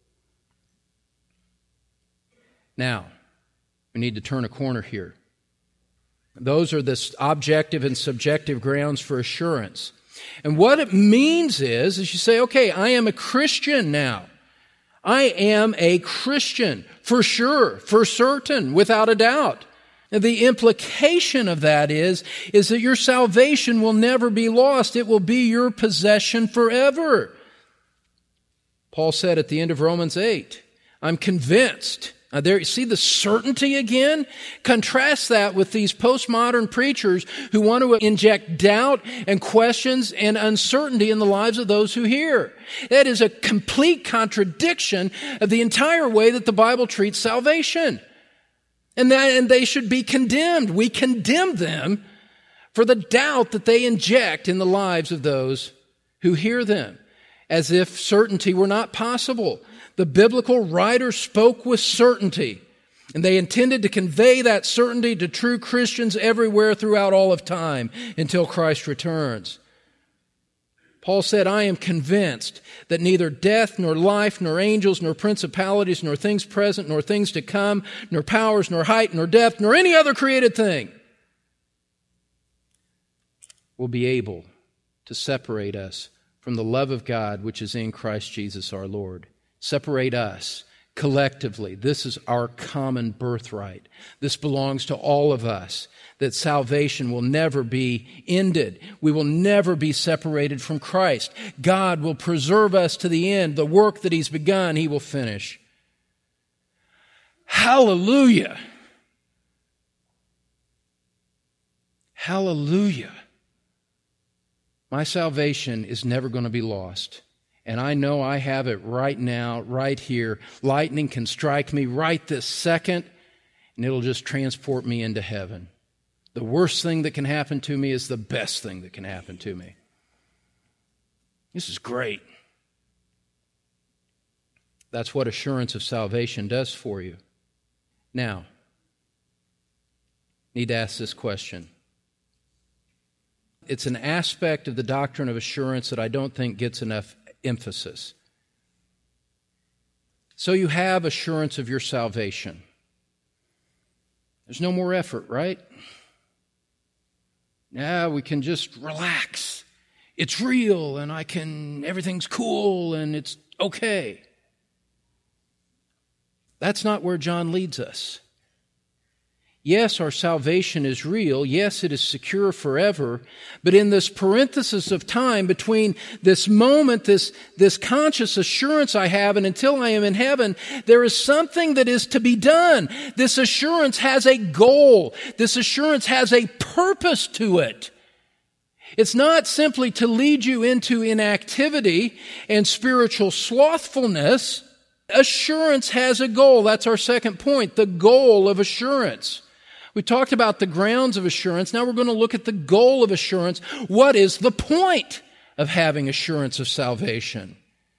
Now, we need to turn a corner here. Those are the objective and subjective grounds for assurance. And what it means is you say, okay, I am a Christian now. I am a Christian, for sure, for certain, without a doubt. And the implication of that is that your salvation will never be lost. It will be your possession forever. Paul said at the end of Romans 8, I'm convinced. There, you see the certainty again? Contrast that with these postmodern preachers who want to inject doubt and questions and uncertainty in the lives of those who hear. That is a complete contradiction of the entire way that the Bible treats salvation. And they should be condemned. We condemn them for the doubt that they inject in the lives of those who hear them, as if certainty were not possible. The biblical writer spoke with certainty. And they intended to convey that certainty to true Christians everywhere throughout all of time until Christ returns. Paul said, I am convinced that neither death, nor life, nor angels, nor principalities, nor things present, nor things to come, nor powers, nor height, nor depth, nor any other created thing will be able to separate us from the love of God which is in Christ Jesus our Lord. Separate us collectively. This is our common birthright. This belongs to all of us, that salvation will never be ended. We will never be separated from Christ. God will preserve us to the end. The work that He's begun, He will finish. Hallelujah! Hallelujah! My salvation is never going to be lost. And I know I have it right now, right here. Lightning can strike me right this second, and it'll just transport me into heaven. The worst thing that can happen to me is the best thing that can happen to me. This is great. That's what assurance of salvation does for you. Now, need to ask this question. It's an aspect of the doctrine of assurance that I don't think gets enough emphasis. So you have assurance of your salvation. There's no more effort, right? Yeah, we can just relax. It's real, and everything's cool, and it's okay. That's not where John leads us. Yes, our salvation is real. Yes, it is secure forever. But in this parenthesis of time between this moment, this conscious assurance I have, and until I am in heaven, there is something that is to be done. This assurance has a goal. This assurance has a purpose to it. It's not simply to lead you into inactivity and spiritual slothfulness. Assurance has a goal. That's our second point, the goal of assurance. We talked about the grounds of assurance. Now we're going to look at the goal of assurance. What is the point of having assurance of salvation?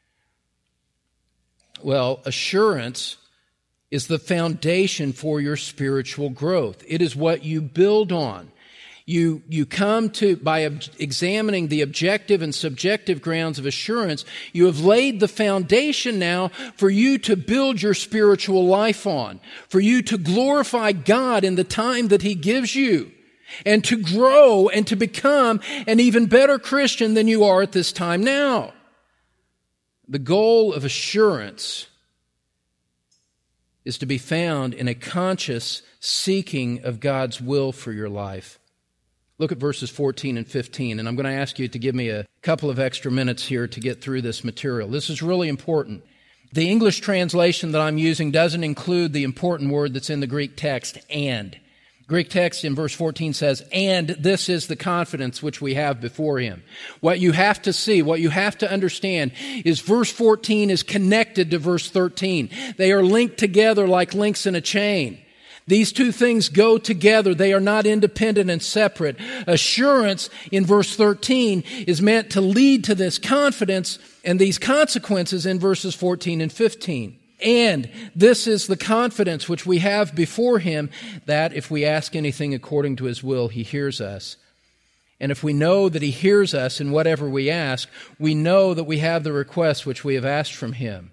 Well, assurance is the foundation for your spiritual growth. It is what you build on. You come to, by examining the objective and subjective grounds of assurance, you have laid the foundation now for you to build your spiritual life on, for you to glorify God in the time that He gives you, and to grow and to become an even better Christian than you are at this time now. The goal of assurance is to be found in a conscious seeking of God's will for your life. Look at verses 14 and 15, and I'm going to ask you to give me a couple of extra minutes here to get through this material. This is really important. The English translation that I'm using doesn't include the important word that's in the Greek text, and. Greek text in verse 14 says, and this is the confidence which we have before Him. What you have to see, what you have to understand is verse 14 is connected to verse 13. They are linked together like links in a chain. These two things go together. They are not independent and separate. Assurance in verse 13 is meant to lead to this confidence and these consequences in verses 14 and 15. And this is the confidence which we have before Him, that if we ask anything according to His will, He hears us. And if we know that He hears us in whatever we ask, we know that we have the request which we have asked from Him.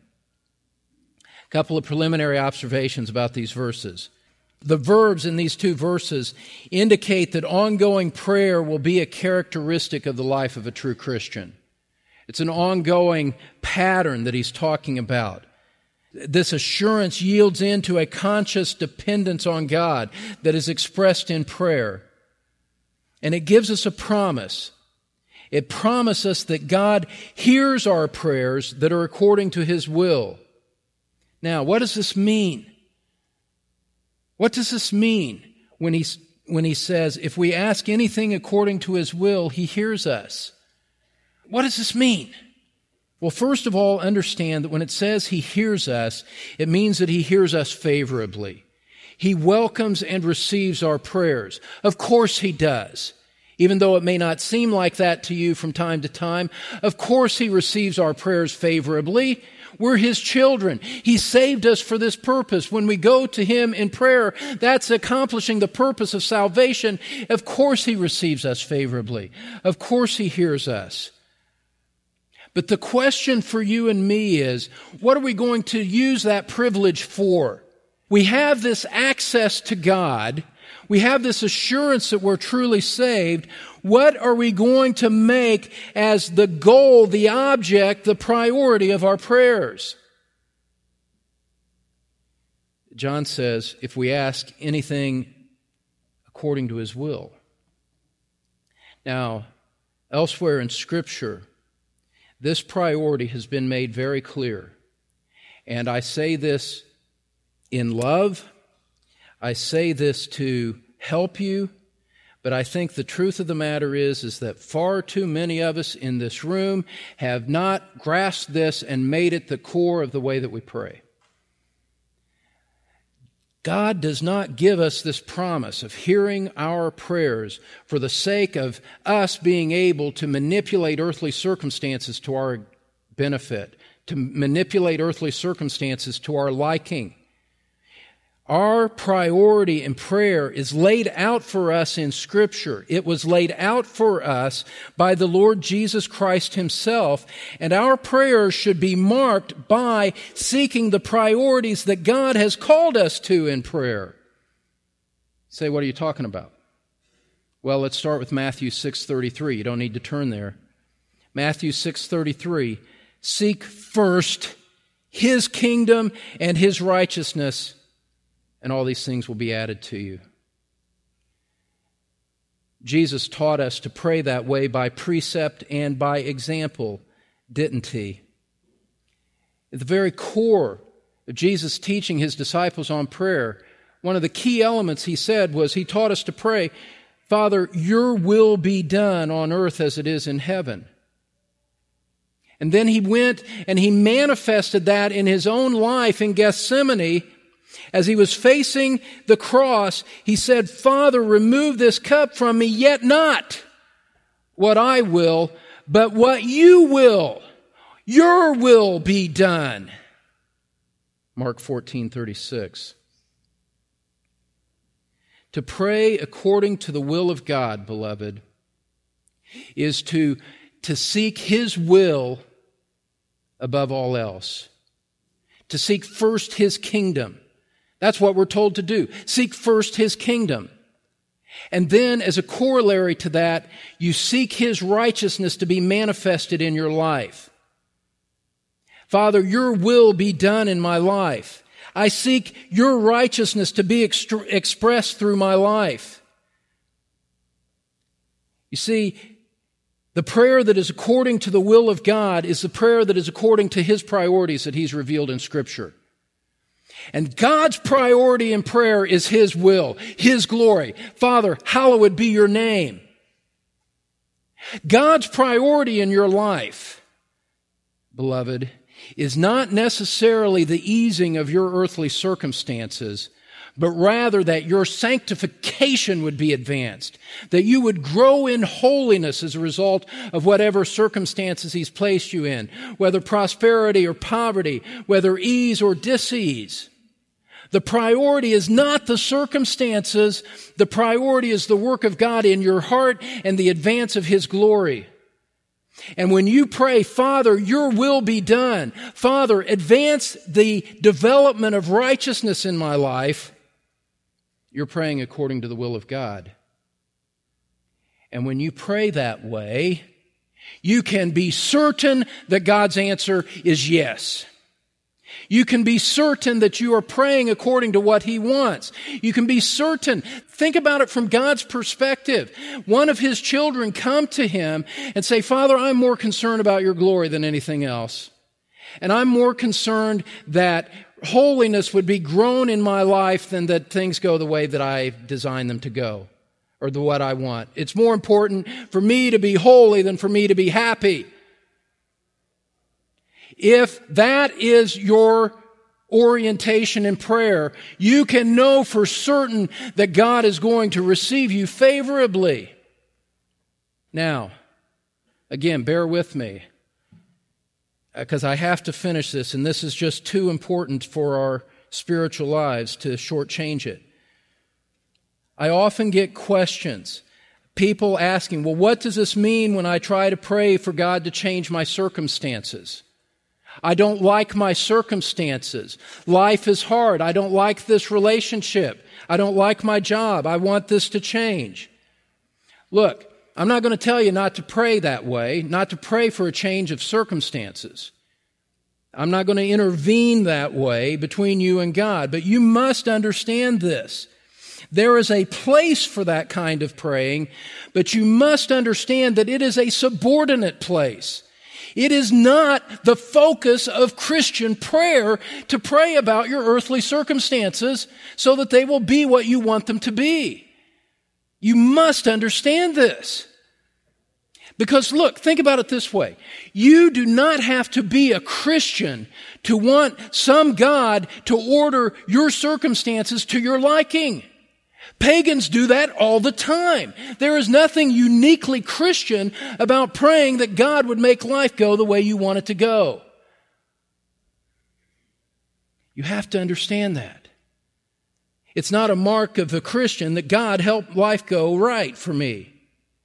A couple of preliminary observations about these verses. The verbs in these two verses indicate that ongoing prayer will be a characteristic of the life of a true Christian. It's an ongoing pattern that he's talking about. This assurance yields into a conscious dependence on God that is expressed in prayer. And it gives us a promise. It promises us that God hears our prayers that are according to His will. Now, what does this mean? What does this mean when he says, if we ask anything according to His will, He hears us? What does this mean? Well, first of all, understand that when it says He hears us, it means that He hears us favorably. He welcomes and receives our prayers. Of course He does. Even though it may not seem like that to you from time to time, of course He receives our prayers favorably. We're His children. He saved us for this purpose. When we go to Him in prayer, that's accomplishing the purpose of salvation. Of course He receives us favorably. Of course He hears us. But the question for you and me is, what are we going to use that privilege for? We have this access to God. We have this assurance that we're truly saved. What are we going to make as the goal, the object, the priority of our prayers? John says, if we ask anything according to His will. Now, elsewhere in Scripture, this priority has been made very clear. And I say this in love. I say this to help you. But I think the truth of the matter is that far too many of us in this room have not grasped this and made it the core of the way that we pray. God does not give us this promise of hearing our prayers for the sake of us being able to manipulate earthly circumstances to our benefit, to manipulate earthly circumstances to our liking. Our priority in prayer is laid out for us in Scripture. It was laid out for us by the Lord Jesus Christ Himself, and our prayers should be marked by seeking the priorities that God has called us to in prayer. Say, what are you talking about? Well, let's start with Matthew 6:33. You don't need to turn there. Matthew 6:33, seek first His kingdom and His righteousness, and all these things will be added to you. Jesus taught us to pray that way by precept and by example, didn't He? At the very core of Jesus teaching His disciples on prayer, one of the key elements He said was He taught us to pray, Father, your will be done on earth as it is in heaven. And then He went and He manifested that in His own life in Gethsemane. As He was facing the cross, He said, Father, remove this cup from me, yet not what I will, but what you will. Your will be done. Mark 14:36. To pray according to the will of God, beloved, is to seek His will above all else. To seek first His kingdom. That's what we're told to do. Seek first His kingdom. And then, as a corollary to that, you seek His righteousness to be manifested in your life. Father, your will be done in my life. I seek your righteousness to be expressed through my life. You see, the prayer that is according to the will of God is the prayer that is according to His priorities that He's revealed in Scripture. And God's priority in prayer is His will, His glory. Father, hallowed be your name. God's priority in your life, beloved, is not necessarily the easing of your earthly circumstances, but rather that your sanctification would be advanced, that you would grow in holiness as a result of whatever circumstances He's placed you in, whether prosperity or poverty, whether ease or dis-ease. The priority is not the circumstances. The priority is the work of God in your heart and the advance of His glory. And when you pray, Father, your will be done. Father, advance the development of righteousness in my life. You're praying according to the will of God. And when you pray that way, you can be certain that God's answer is yes. You can be certain that you are praying according to what He wants. You can be certain. Think about it from God's perspective. One of His children come to Him and say, Father, I'm more concerned about your glory than anything else. And I'm more concerned that holiness would be grown in my life than that things go the way that I designed them to go or what I want. It's more important for me to be holy than for me to be happy. If that is your orientation in prayer, you can know for certain that God is going to receive you favorably. Now, again, bear with me. because I have to finish this, and this is just too important for our spiritual lives to shortchange it. I often get questions, people asking, well, what does this mean when I try to pray for God to change my circumstances? I don't like my circumstances. Life is hard. I don't like this relationship. I don't like my job. I want this to change. Look, I'm not going to tell you not to pray that way, not to pray for a change of circumstances. I'm not going to intervene that way between you and God, but you must understand this. There is a place for that kind of praying, but you must understand that it is a subordinate place. It is not the focus of Christian prayer to pray about your earthly circumstances so that they will be what you want them to be. You must understand this. Because look, think about it this way. You do not have to be a Christian to want some God to order your circumstances to your liking. Pagans do that all the time. There is nothing uniquely Christian about praying that God would make life go the way you want it to go. You have to understand that. It's not a mark of a Christian that God helped life go right for me.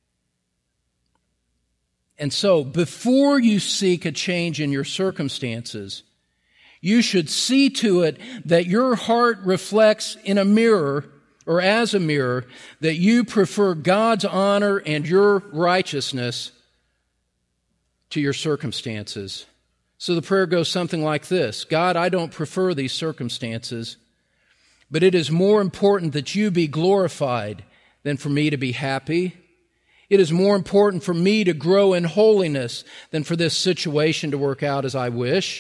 And so, before you seek a change in your circumstances, you should see to it that your heart reflects in a mirror, or as a mirror, that you prefer God's honor and your righteousness to your circumstances. So the prayer goes something like this: God, I don't prefer these circumstances, but it is more important that you be glorified than for me to be happy. It is more important for me to grow in holiness than for this situation to work out as I wish.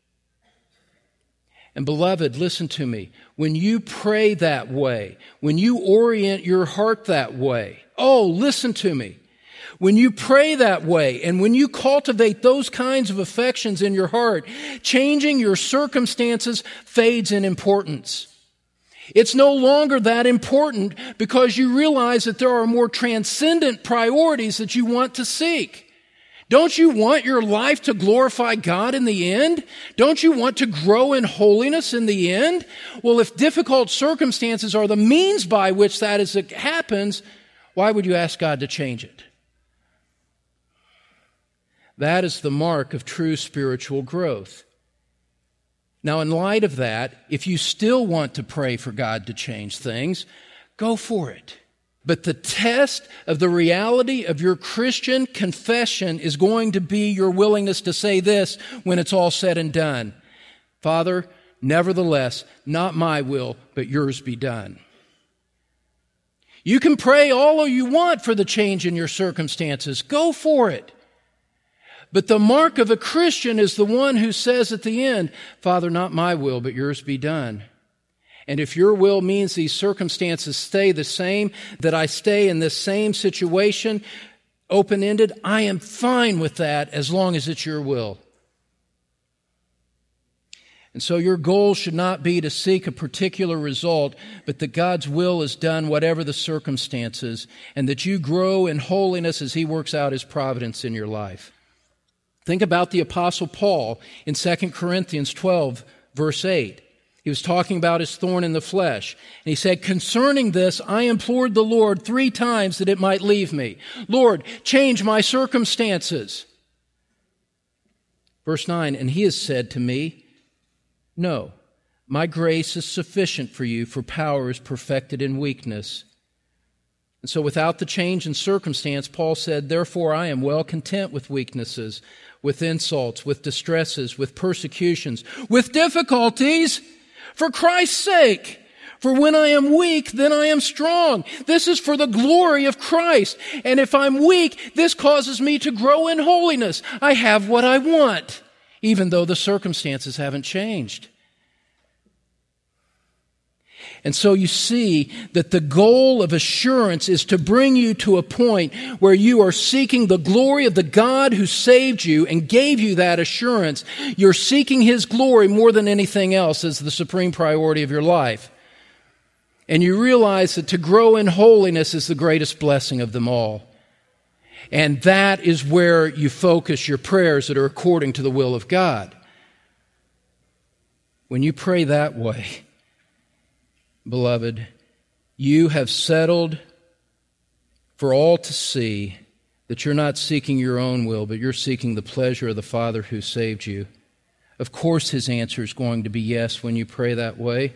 And beloved, listen to me. When you pray that way, when you orient your heart that way, listen to me. When you pray that way and when you cultivate those kinds of affections in your heart, changing your circumstances fades in importance. It's no longer that important because you realize that there are more transcendent priorities that you want to seek. Don't you want your life to glorify God in the end? Don't you want to grow in holiness in the end? Well, if difficult circumstances are the means by which that happens, why would you ask God to change it? That is the mark of true spiritual growth. Now, in light of that, if you still want to pray for God to change things, go for it. But the test of the reality of your Christian confession is going to be your willingness to say this when it's all said and done: Father, nevertheless, not my will, but yours be done. You can pray all you want for the change in your circumstances. Go for it. But the mark of a Christian is the one who says at the end, Father, not my will, but yours be done. And if your will means these circumstances stay the same, that I stay in this same situation, open-ended, I am fine with that as long as it's your will. And so your goal should not be to seek a particular result, but that God's will is done whatever the circumstances, and that you grow in holiness as He works out His providence in your life. Think about the Apostle Paul in 2 Corinthians 12, verse 8. He was talking about his thorn in the flesh. And he said, concerning this, I implored the Lord 3 times that it might leave me. Lord, change my circumstances. Verse 9, and He has said to me, no, my grace is sufficient for you, for power is perfected in weakness. And so without the change in circumstance, Paul said, therefore I am well content with weaknesses, with insults, with distresses, with persecutions, with difficulties, for Christ's sake. For when I am weak, then I am strong. This is for the glory of Christ. And if I'm weak, this causes me to grow in holiness. I have what I want, even though the circumstances haven't changed. And so you see that the goal of assurance is to bring you to a point where you are seeking the glory of the God who saved you and gave you that assurance. You're seeking His glory more than anything else as the supreme priority of your life. And you realize that to grow in holiness is the greatest blessing of them all. And that is where you focus your prayers that are according to the will of God. When you pray that way, beloved, you have settled for all to see that you're not seeking your own will, but you're seeking the pleasure of the Father who saved you. Of course, His answer is going to be yes when you pray that way.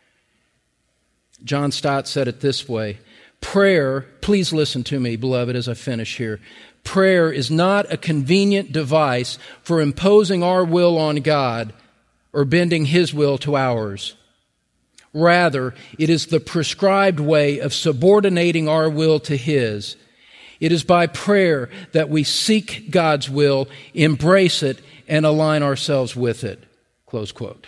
John Stott said it this way: prayer, please listen to me, beloved, as I finish here. Prayer is not a convenient device for imposing our will on God or bending His will to ours. Rather, it is the prescribed way of subordinating our will to His. It is by prayer that we seek God's will, embrace it, and align ourselves with it. Close quote.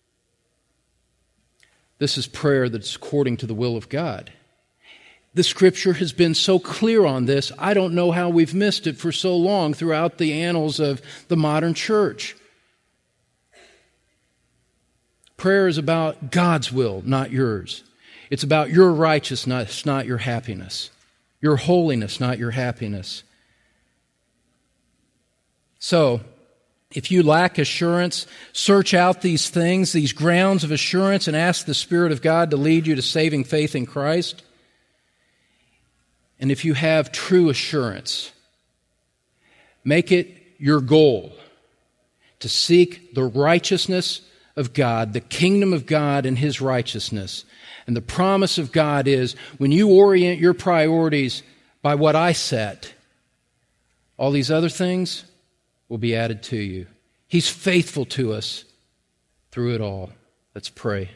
This is prayer that's according to the will of God. The Scripture has been so clear on this, I don't know how we've missed it for so long throughout the annals of the modern church. Prayer is about God's will, not yours. It's about your righteousness, not your happiness. Your holiness, not your happiness. So, if you lack assurance, search out these things, these grounds of assurance, and ask the Spirit of God to lead you to saving faith in Christ. And if you have true assurance, make it your goal to seek the righteousness of God, the kingdom of God and His righteousness. And the promise of God is, when you orient your priorities by what I set, all these other things will be added to you. He's faithful to us through it all. Let's pray.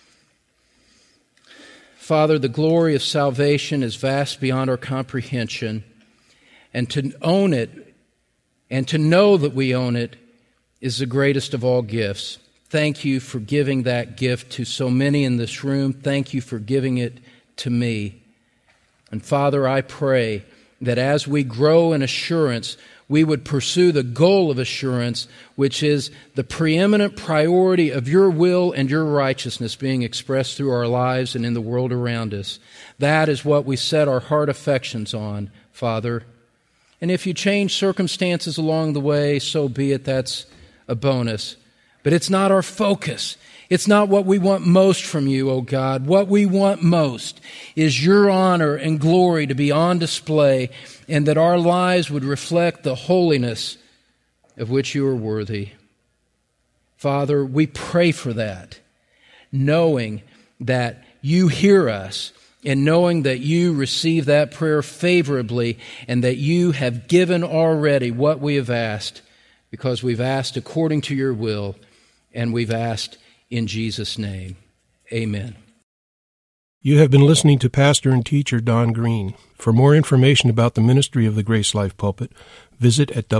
Father, the glory of salvation is vast beyond our comprehension, and to own it and to know that we own it is the greatest of all gifts. Thank you for giving that gift to so many in this room. Thank you for giving it to me. And Father, I pray that as we grow in assurance, we would pursue the goal of assurance, which is the preeminent priority of your will and your righteousness being expressed through our lives and in the world around us. That is what we set our heart affections on, Father. And if you change circumstances along the way, so be it. That's a bonus. But it's not our focus. It's not what we want most from you, O God. What we want most is your honor and glory to be on display, and that our lives would reflect the holiness of which you are worthy. Father, we pray for that, knowing that you hear us, and knowing that you receive that prayer favorably, and that you have given already what we have asked, because we've asked according to your will, and we've asked in Jesus' name. Amen. You have been listening to Pastor and Teacher Don Green. For more information about the ministry of the Grace Life Pulpit, visit at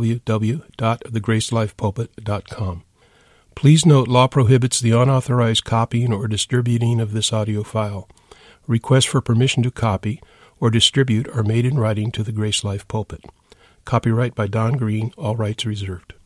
www.thegracelifepulpit.com. Please note, law prohibits the unauthorized copying or distributing of this audio file. Requests for permission to copy or distribute are made in writing to the Grace Life Pulpit. Copyright by Don Green, all rights reserved.